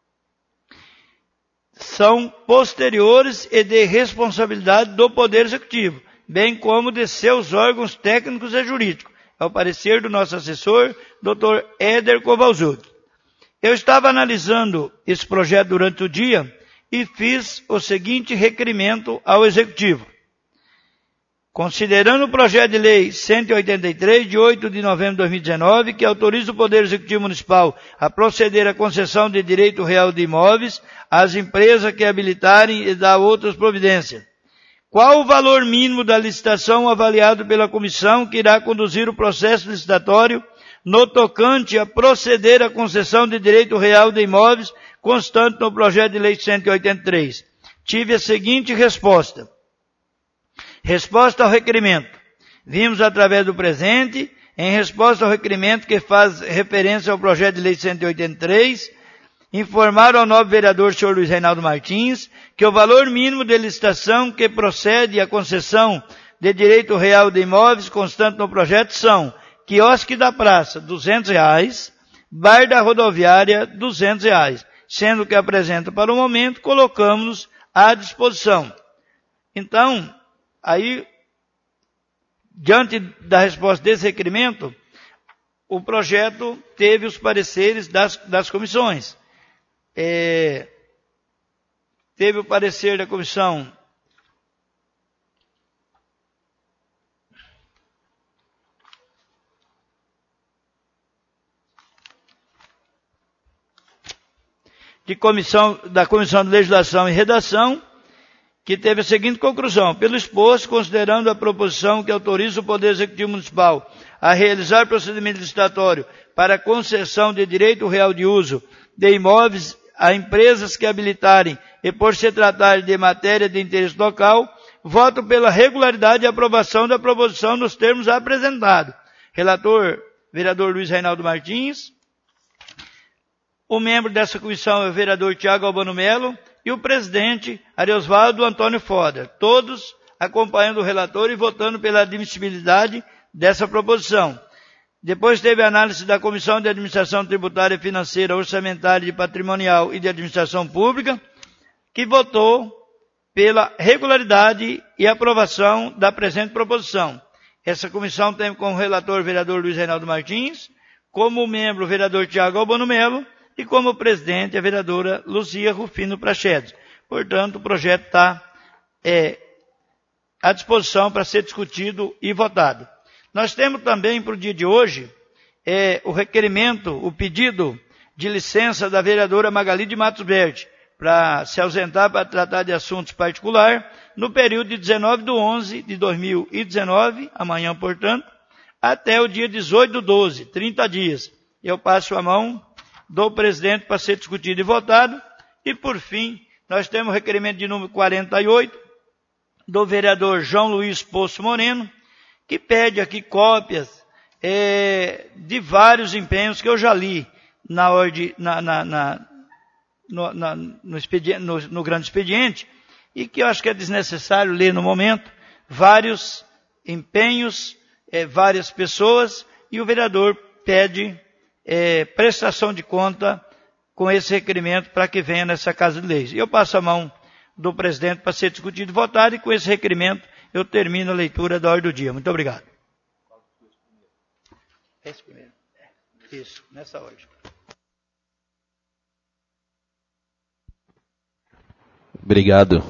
B: São posteriores e de responsabilidade do Poder Executivo, bem como de seus órgãos técnicos e jurídicos. É o parecer do nosso assessor, Dr. Éder Kowalczuk. Eu estava analisando esse projeto durante o dia e fiz o seguinte requerimento ao Executivo. Considerando o projeto de lei 183, de 8 de novembro de 2019, que autoriza o Poder Executivo Municipal a proceder à concessão de direito real de imóveis às empresas que habilitarem e dar outras providências. Qual o valor mínimo da licitação avaliado pela comissão que irá conduzir o processo licitatório no tocante a proceder à concessão de direito real de imóveis constante no projeto de lei 183? Tive a seguinte resposta. Resposta ao requerimento. Vimos através do presente, em resposta ao requerimento que faz referência ao projeto de lei 183, informar ao nobre vereador senhor Luiz Reinaldo Martins que o valor mínimo de licitação que procede à concessão de direito real de imóveis constante no projeto são quiosque da praça, R$200, bar da rodoviária, R$200, sendo que apresenta para o momento, colocamos à disposição. Então, aí, diante da resposta desse requerimento, o projeto teve os pareceres das comissões. Teve o parecer da comissão da Comissão de Legislação e Redação, que teve a seguinte conclusão. Pelo exposto, considerando a proposição que autoriza o Poder Executivo Municipal a realizar procedimento licitatório para concessão de direito real de uso de imóveis a empresas que habilitarem e por se tratar de matéria de interesse local, voto pela regularidade e aprovação da proposição nos termos apresentados. Relator, vereador Luiz Reinaldo Martins. O membro dessa comissão é o vereador Tiago Albano Melo e o presidente Ariosvaldo Antônio Foda, todos acompanhando o relator e votando pela admissibilidade dessa proposição. Depois teve a análise da Comissão de Administração Tributária, Financeira, Orçamentária e Patrimonial e de Administração Pública, que votou pela regularidade e aprovação da presente proposição. Essa comissão tem como relator o vereador Luiz Reinaldo Martins, como membro o vereador Tiago Albano Melo, e como presidente a vereadora Luzia Rufino Prachedes. Portanto, o projeto está à disposição para ser discutido e votado. Nós temos também para o dia de hoje o requerimento, o pedido de licença da vereadora Magali de Matos Verde para se ausentar para tratar de assuntos particulares no período de 19/11/2019, amanhã, portanto, até o dia 18/12, 30 dias. Eu passo a mão do presidente para ser discutido e votado. E, por fim, nós temos o requerimento de número 48 do vereador João Luiz Poço Moreno, que pede aqui cópias de vários empenhos que eu já li no grande expediente e que eu acho que é desnecessário ler no momento. Vários empenhos, várias pessoas, e o vereador pede prestação de conta com esse requerimento para que venha nessa Casa de Leis. Eu passo a mão do presidente para ser discutido e votado, e com esse requerimento eu termino a leitura da ordem do dia. Muito obrigado. Esse primeiro. Isso, nessa ordem.
A: Obrigado,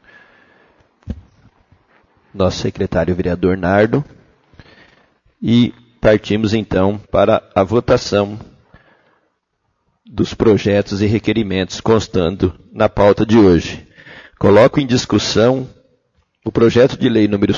A: nosso secretário vereador Nardo. E partimos então para a votação dos projetos e requerimentos constando na pauta de hoje. Coloco em discussão o projeto de lei número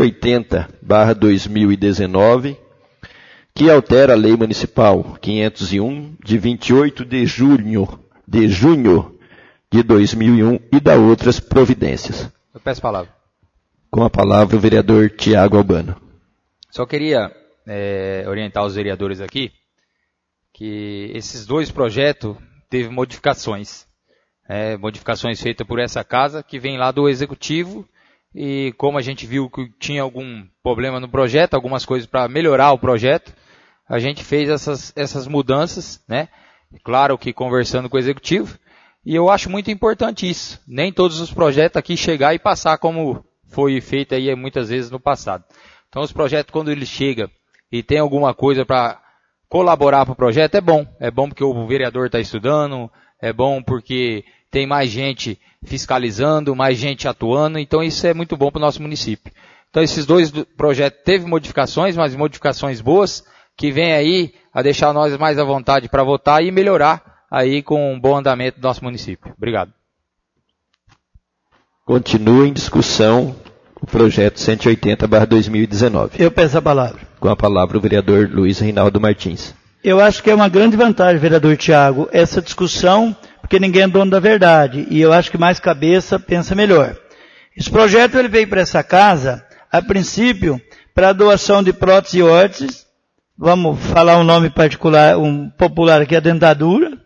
A: 180/2019, que altera a lei municipal 501 de 28 de junho de 2001 e dá outras providências.
F: Eu peço a palavra.
A: Com a palavra o vereador Tiago Albano.
F: Só queria orientar os vereadores aqui que esses dois projetos teve modificações. Modificações feitas por essa casa, que vem lá do Executivo, e como a gente viu que tinha algum problema no projeto, algumas coisas para melhorar o projeto, a gente fez essas mudanças, né? Claro que conversando com o Executivo, e eu acho muito importante isso. Nem todos os projetos aqui chegar e passar como foi feito aí muitas vezes no passado. Então os projetos, quando eles chegam e tem alguma coisa para colaborar para o projeto, é bom. É bom porque o vereador está estudando, é bom porque tem mais gente fiscalizando, mais gente atuando, então isso é muito bom para o nosso município. Então esses dois projetos teve modificações, mas modificações boas, que vem aí a deixar nós mais à vontade para votar e melhorar aí com um bom andamento do nosso município. Obrigado.
A: Continua em discussão o projeto 180/2019.
B: Eu peço a palavra.
A: Com a palavra o vereador Luiz Reinaldo Martins.
B: Eu acho que é uma grande vantagem, vereador Tiago, essa discussão, porque ninguém é dono da verdade. E eu acho que mais cabeça pensa melhor. Esse projeto ele veio para essa casa, a princípio, para a doação de próteses e órteses. Vamos falar um nome particular, um popular aqui, a dentadura.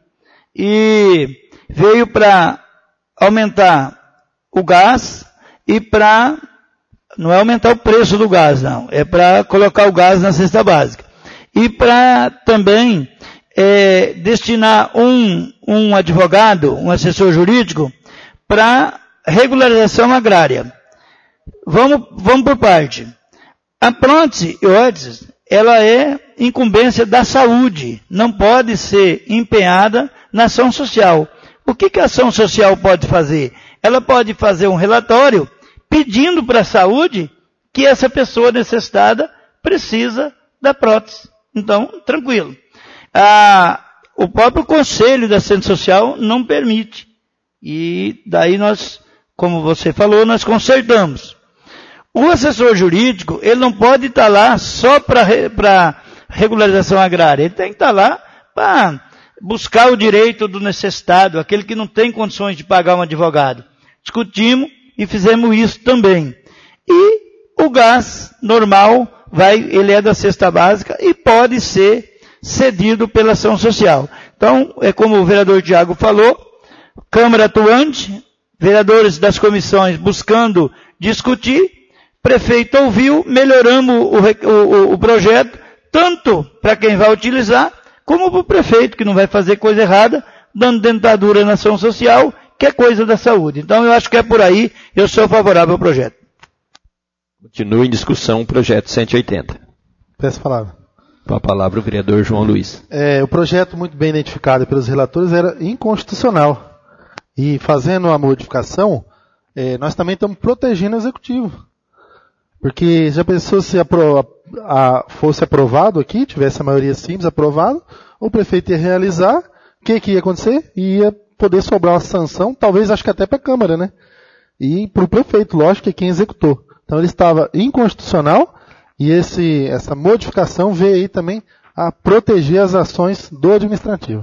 B: E veio para aumentar o gás e para, não é aumentar o preço do gás, não. É para colocar o gás na cesta básica. E para também destinar um advogado, um assessor jurídico, para regularização agrária. Vamos por parte. A prótese e órteses, ela é incumbência da saúde, não pode ser empenhada na ação social. O que a ação social pode fazer? Ela pode fazer um relatório pedindo para a saúde que essa pessoa necessitada precisa da prótese. Então, tranquilo. O próprio Conselho da Assistência Social não permite. E daí nós, como você falou, nós consertamos. O assessor jurídico, ele não pode estar lá só para regularização agrária. Ele tem que estar lá para buscar o direito do necessitado, aquele que não tem condições de pagar um advogado. Discutimos e fizemos isso também. E o gás normal ele é da cesta básica e pode ser cedido pela ação social. Então, é como o vereador Tiago falou, Câmara atuante, vereadores das comissões buscando discutir, prefeito ouviu, melhoramos o projeto, tanto para quem vai utilizar, como para o prefeito, que não vai fazer coisa errada, dando dentadura na ação social, que é coisa da saúde. Então, eu acho que é por aí, eu sou favorável ao projeto.
A: Continua em discussão o projeto 180.
E: Peço a palavra.
A: Com a palavra o vereador João Luiz.
E: O projeto, muito bem identificado pelos relatores, era inconstitucional. E fazendo a modificação, nós também estamos protegendo o executivo. Porque já pensou se fosse aprovado aqui, tivesse a maioria simples aprovado, o prefeito ia realizar, o que ia acontecer? Ia poder sobrar uma sanção, talvez acho que até para a Câmara, né? E para o prefeito, lógico, que é quem executou. Então ele estava inconstitucional e essa modificação veio aí também a proteger as ações do administrativo.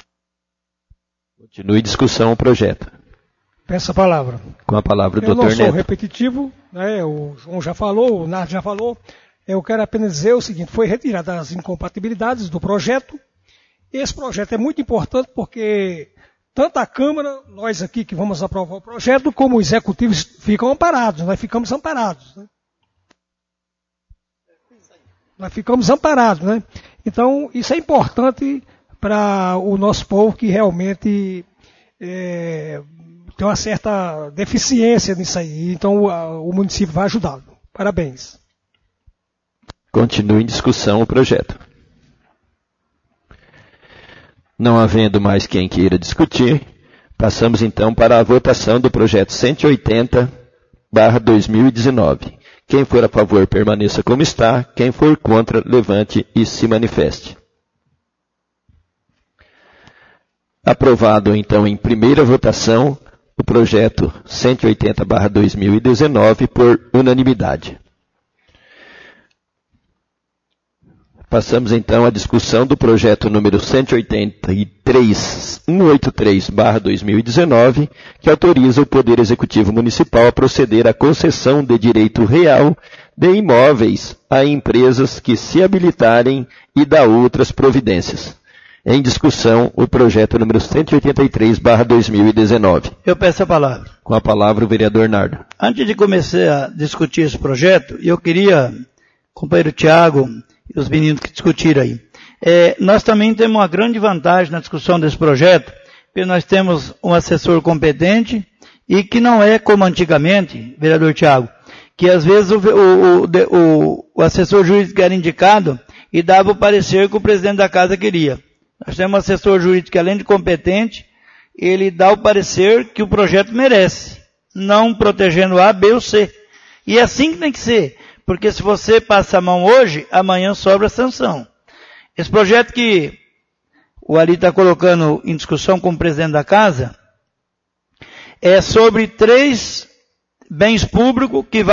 A: Continue em discussão o projeto.
C: Peço a palavra.
A: Com a palavra o
C: doutor
A: Neto.
C: Eu não sou repetitivo, né? O João já falou, o Nardo já falou. Eu quero apenas dizer o seguinte, foi retirada as incompatibilidades do projeto. Esse projeto é muito importante porque tanto a Câmara, nós aqui que vamos aprovar o projeto, como os executivos ficam amparados, nós ficamos amparados. Né? Nós ficamos amparados, né? Então, isso é importante para o nosso povo que realmente tem uma certa deficiência nisso aí. Então, o município vai ajudá-lo. Parabéns.
A: Continue em discussão o projeto. Não havendo mais quem queira discutir, passamos então para a votação do projeto 180/2019. Quem for a favor, permaneça como está. Quem for contra, levante e se manifeste. Aprovado então em primeira votação o projeto 180/2019 por unanimidade. Passamos então à discussão do projeto número 183/2019, que autoriza o Poder Executivo Municipal a proceder à concessão de direito real de imóveis a empresas que se habilitarem e da outras providências. Em discussão, o projeto número 183/2019.
B: Eu peço a palavra.
A: Com a palavra o vereador Nardo.
B: Antes de começar a discutir esse projeto, eu queria, companheiro Tiago, e os meninos que discutiram aí. Nós também temos uma grande vantagem na discussão desse projeto, porque nós temos um assessor competente e que não é como antigamente, vereador Tiago, que às vezes o assessor jurídico era indicado e dava o parecer que o presidente da casa queria. Nós temos um assessor jurídico que, além de competente, ele dá o parecer que o projeto merece, não protegendo A, B ou C. E é assim que tem que ser. Porque se você passa a mão hoje, amanhã sobra a sanção. Esse projeto que o Ari está colocando em discussão com o presidente da casa é sobre 3 bens públicos que vai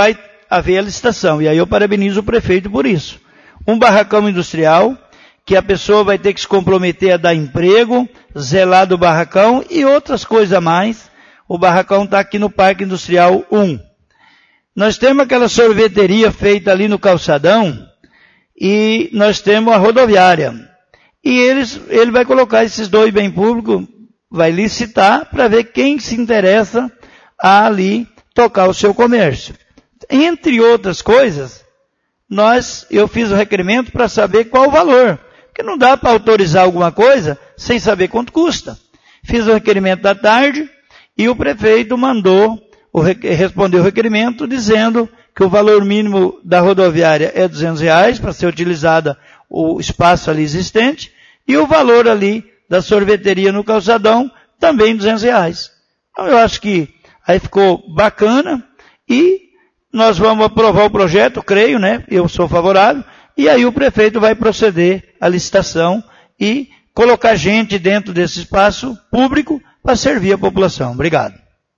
B: haver a licitação. E aí eu parabenizo o prefeito por isso. Um barracão industrial, que a pessoa vai ter que se comprometer a dar emprego, zelar do barracão e outras coisas a mais. O barracão está aqui no Parque Industrial 1. Nós temos aquela sorveteria feita ali no calçadão e nós temos a rodoviária. E ele vai colocar esses dois bens públicos, vai licitar para ver quem se interessa a ali tocar o seu comércio. Entre outras coisas, eu fiz o requerimento para saber qual o valor. Porque não dá para autorizar alguma coisa sem saber quanto custa. Fiz o requerimento da tarde e o prefeito respondeu o requerimento dizendo que o valor mínimo da rodoviária é R$200 para ser utilizada o espaço ali existente e o valor ali da sorveteria no calçadão também R$200. Então eu acho que aí ficou bacana e nós vamos aprovar o projeto, creio, né? Eu sou favorável. E aí o prefeito vai proceder à licitação e colocar gente dentro desse espaço público para servir a população. Obrigado.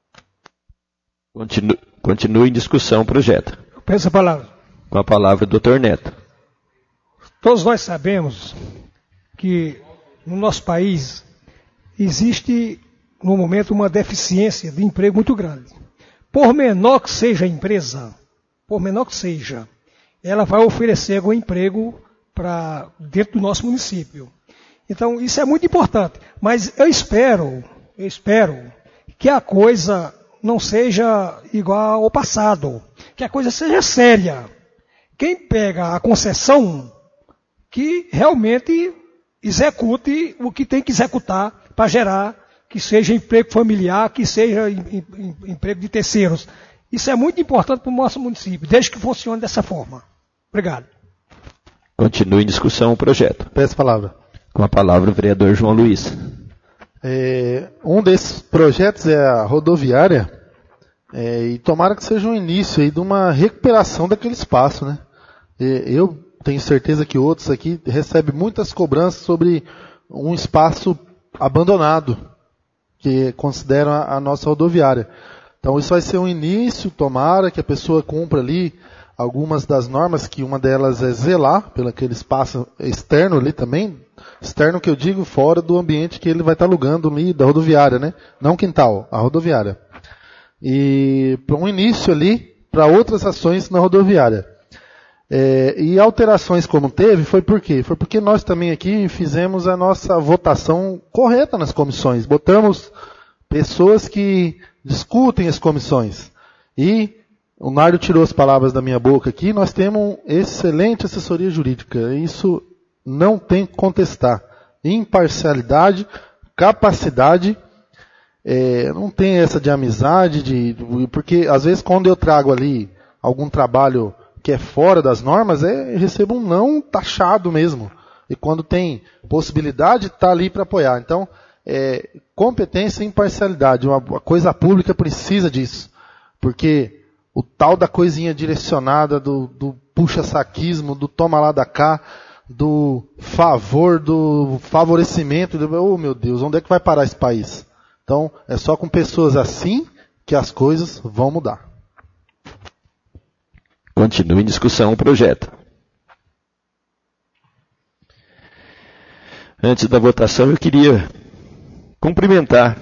A: Continue em discussão o projeto.
C: Peço a palavra.
A: Com a palavra, Dr. Neto.
C: Todos nós sabemos que no nosso país existe, no momento, uma deficiência de emprego muito grande. Por menor que seja a empresa, ela vai oferecer algum emprego dentro do nosso município. Então, isso é muito importante. Mas eu espero que a coisa não seja igual ao passado, que a coisa seja séria. Quem pega a concessão, que realmente execute o que tem que executar para gerar, que seja emprego familiar, que seja emprego de terceiros. Isso é muito importante para o nosso município, desde que funcione dessa forma. Obrigado.
A: Continue em discussão o projeto.
E: Peço a palavra.
A: Com a palavra o vereador João Luiz.
E: Um desses projetos é a rodoviária, e tomara que seja um início aí de uma recuperação daquele espaço, né? Eu tenho certeza que outros aqui recebem muitas cobranças sobre um espaço abandonado, que consideram a nossa rodoviária. Então isso vai ser um início, tomara que a pessoa cumpra ali algumas das normas, que uma delas é zelar pelo aquele espaço externo ali também, externo que eu digo fora do ambiente que ele vai estar alugando ali da rodoviária, né? Não quintal, a rodoviária. E para um início ali, para outras ações na rodoviária. E alterações como teve, foi por quê? Foi porque nós também aqui fizemos a nossa votação correta nas comissões. Botamos pessoas que discutem as comissões. E o Nário tirou as palavras da minha boca aqui, nós temos excelente assessoria jurídica. Isso não tem que contestar. Imparcialidade, capacidade, não tem essa de amizade, porque às vezes quando eu trago ali algum trabalho que é fora das normas, eu recebo um não taxado mesmo. E quando tem possibilidade, está ali para apoiar. Então, competência e imparcialidade. A coisa pública precisa disso. Porque o tal da coisinha direcionada, do puxa-saquismo, do toma lá da cá, do favor, do favorecimento, oh meu Deus, onde é que vai parar esse país? Então, é só com pessoas assim que as coisas vão mudar.
A: Continue em discussão o projeto. Antes da votação, eu queria cumprimentar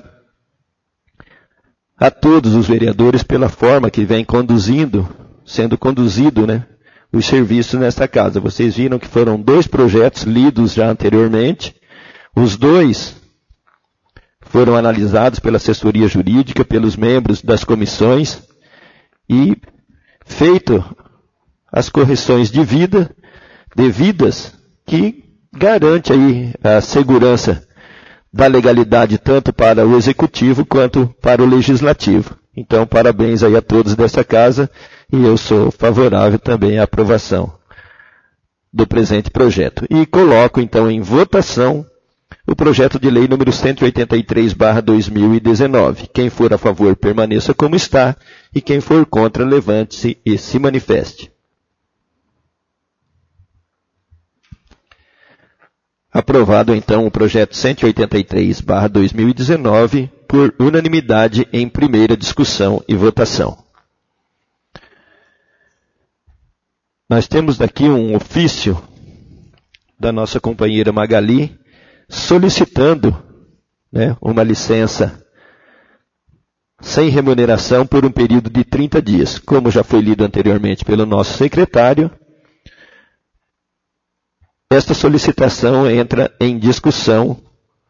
A: a todos os vereadores pela forma que vem sendo conduzido, né, os serviços nesta casa. Vocês viram que foram 2 projetos lidos já anteriormente. Os 2 foram analisados pela assessoria jurídica, pelos membros das comissões e feito as correções devidas que garante aí a segurança da legalidade tanto para o executivo quanto para o legislativo. Então, parabéns aí a todos dessa casa e eu sou favorável também à aprovação do presente projeto. E coloco então em votação o projeto de lei número 183/2019. Quem for a favor permaneça como está e quem for contra levante-se e se manifeste. Aprovado então o projeto 183/2019 por unanimidade em primeira discussão e votação. Nós temos daqui um ofício da nossa companheira Magali solicitando, né, uma licença sem remuneração por um período de 30 dias. Como já foi lido anteriormente pelo nosso secretário, esta solicitação entra em discussão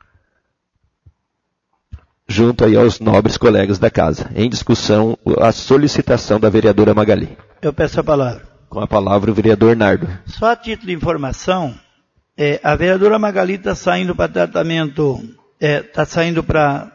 A: junto aí aos nobres colegas da casa. Em discussão, a solicitação da vereadora Magali.
B: Eu peço a palavra.
A: Com a palavra o vereador Nardo.
B: Só a título de informação, a vereadora Magali está saindo para tratamento, está saindo para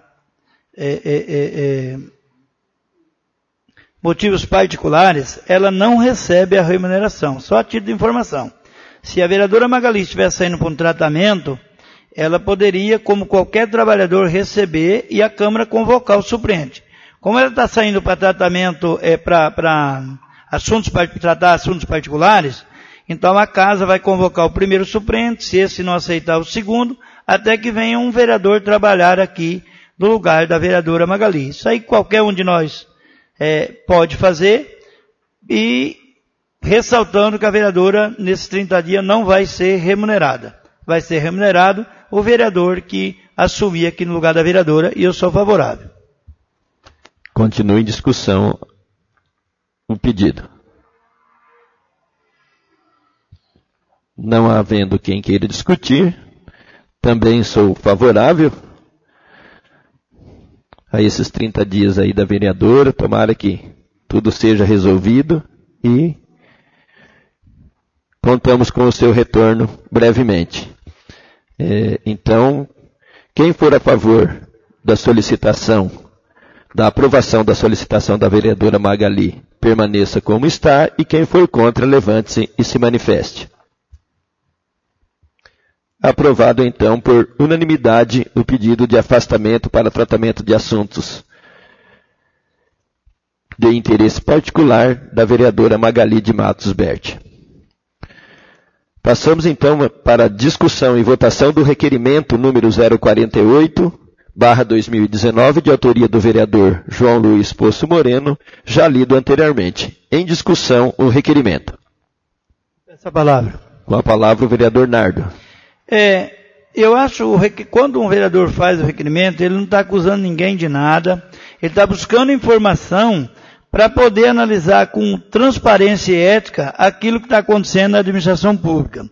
B: motivos particulares, ela não recebe a remuneração. Só a título de informação. Se a vereadora Magali estiver saindo para um tratamento, ela poderia, como qualquer trabalhador, receber e a Câmara convocar o suplente. Como ela está saindo para tratamento, para tratar assuntos particulares, então a casa vai convocar o primeiro suplente, se esse não aceitar o segundo, até que venha um vereador trabalhar aqui no lugar da vereadora Magali. Isso aí qualquer um de nós pode fazer, e ressaltando que a vereadora, nesses 30 dias, não vai ser remunerada. Vai ser remunerado o vereador que assumir aqui no lugar da vereadora, e eu sou favorável.
A: Continua em discussão o pedido. Não havendo quem queira discutir, também sou favorável a esses 30 dias aí da vereadora. Tomara que tudo seja resolvido e contamos com o seu retorno brevemente. Então, quem for a favor da solicitação, da aprovação da solicitação da vereadora Magali, permaneça como está, e quem for contra, levante-se e se manifeste. Aprovado, então, por unanimidade, o pedido de afastamento para tratamento de assuntos de interesse particular da vereadora Magali de Matos Berti. Passamos, então, para a discussão e votação do requerimento número 048/2019, de autoria do vereador João Luiz Poço Moreno, já lido anteriormente. Em discussão, o requerimento.
B: Essa palavra.
A: Com a palavra, o vereador Nardo.
B: Eu acho que quando um vereador faz o requerimento, ele não está acusando ninguém de nada, ele está buscando informação para poder analisar com transparência e ética aquilo que está acontecendo na administração pública.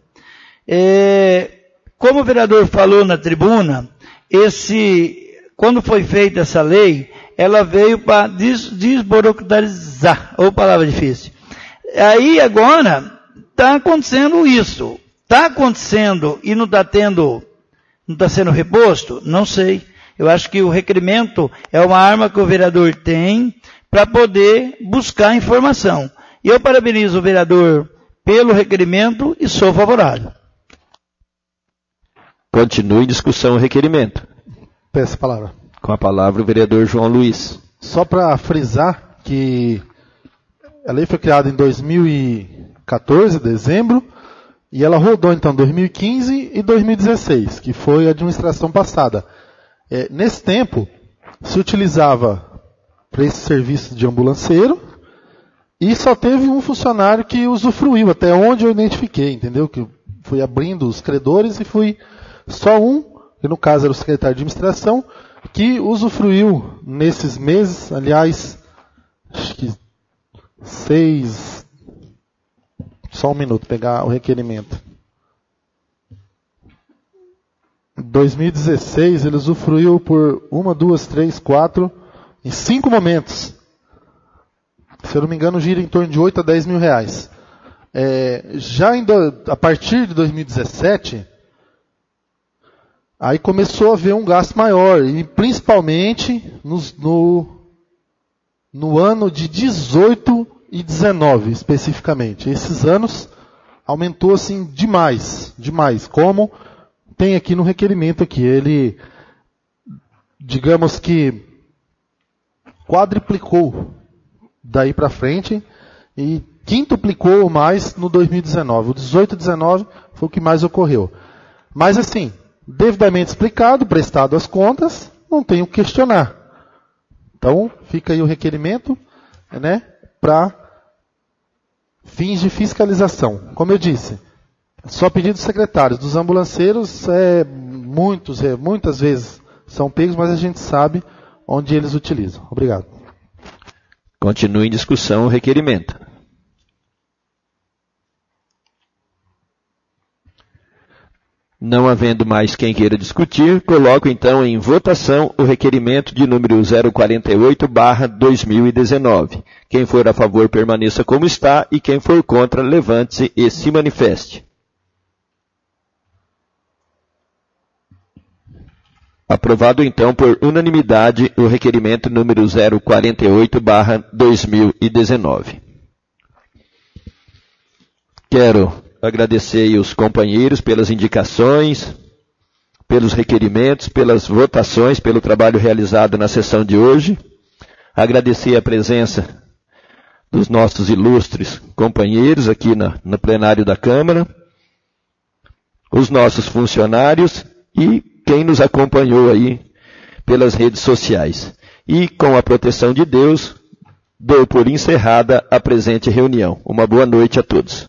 B: Como o vereador falou na tribuna, quando foi feita essa lei, ela veio para desburocratizar, ou palavra difícil. Aí agora está acontecendo isso. Está acontecendo e não está sendo reposto? Não sei. Eu acho que o requerimento é uma arma que o vereador tem para poder buscar informação. E eu parabenizo o vereador pelo requerimento e sou favorável.
A: Continue em discussão o requerimento.
E: Peço a palavra.
A: Com a palavra o vereador João Luiz.
E: Só para frisar que a lei foi criada em 2014, dezembro, e ela rodou então 2015 e 2016, que foi a administração passada. Nesse tempo, se utilizava para esse serviço de ambulanceiro, e só teve um funcionário que usufruiu, até onde eu identifiquei, entendeu? Que fui abrindo os credores e fui só um, que no caso era o secretário de administração, que usufruiu nesses meses, aliás, acho que 6... Só um minuto, pegar o requerimento. Em 2016, ele usufruiu por 1, 2, 3, 4, em 5 momentos. Se eu não me engano, gira em torno de 8 a 10 mil reais. A partir de 2017, aí começou a haver um gasto maior, e principalmente no ano de 18 e 19, especificamente. Esses anos aumentou assim demais, como tem aqui no requerimento aqui. Ele, digamos que, quadriplicou daí para frente e quintuplicou mais no 2019. O 18 e 19 foi o que mais ocorreu. Mas assim, devidamente explicado, prestado as contas, não tem o que questionar. Então, fica aí o requerimento, né, para fins de fiscalização. Como eu disse, só pedido dos secretários. Dos ambulanceiros, muitas vezes são pegos, mas a gente sabe onde eles utilizam. Obrigado.
A: Continue em discussão o requerimento. Não havendo mais quem queira discutir, coloco então em votação o requerimento de número 048/2019. Quem for a favor permaneça como está e quem for contra levante-se e se manifeste. Aprovado então por unanimidade o requerimento número 048/2019. Quero agradecer os companheiros pelas indicações, pelos requerimentos, pelas votações, pelo trabalho realizado na sessão de hoje. Agradecer a presença dos nossos ilustres companheiros aqui no plenário da Câmara, os nossos funcionários e quem nos acompanhou aí pelas redes sociais. E com a proteção de Deus, dou por encerrada a presente reunião. Uma boa noite a todos.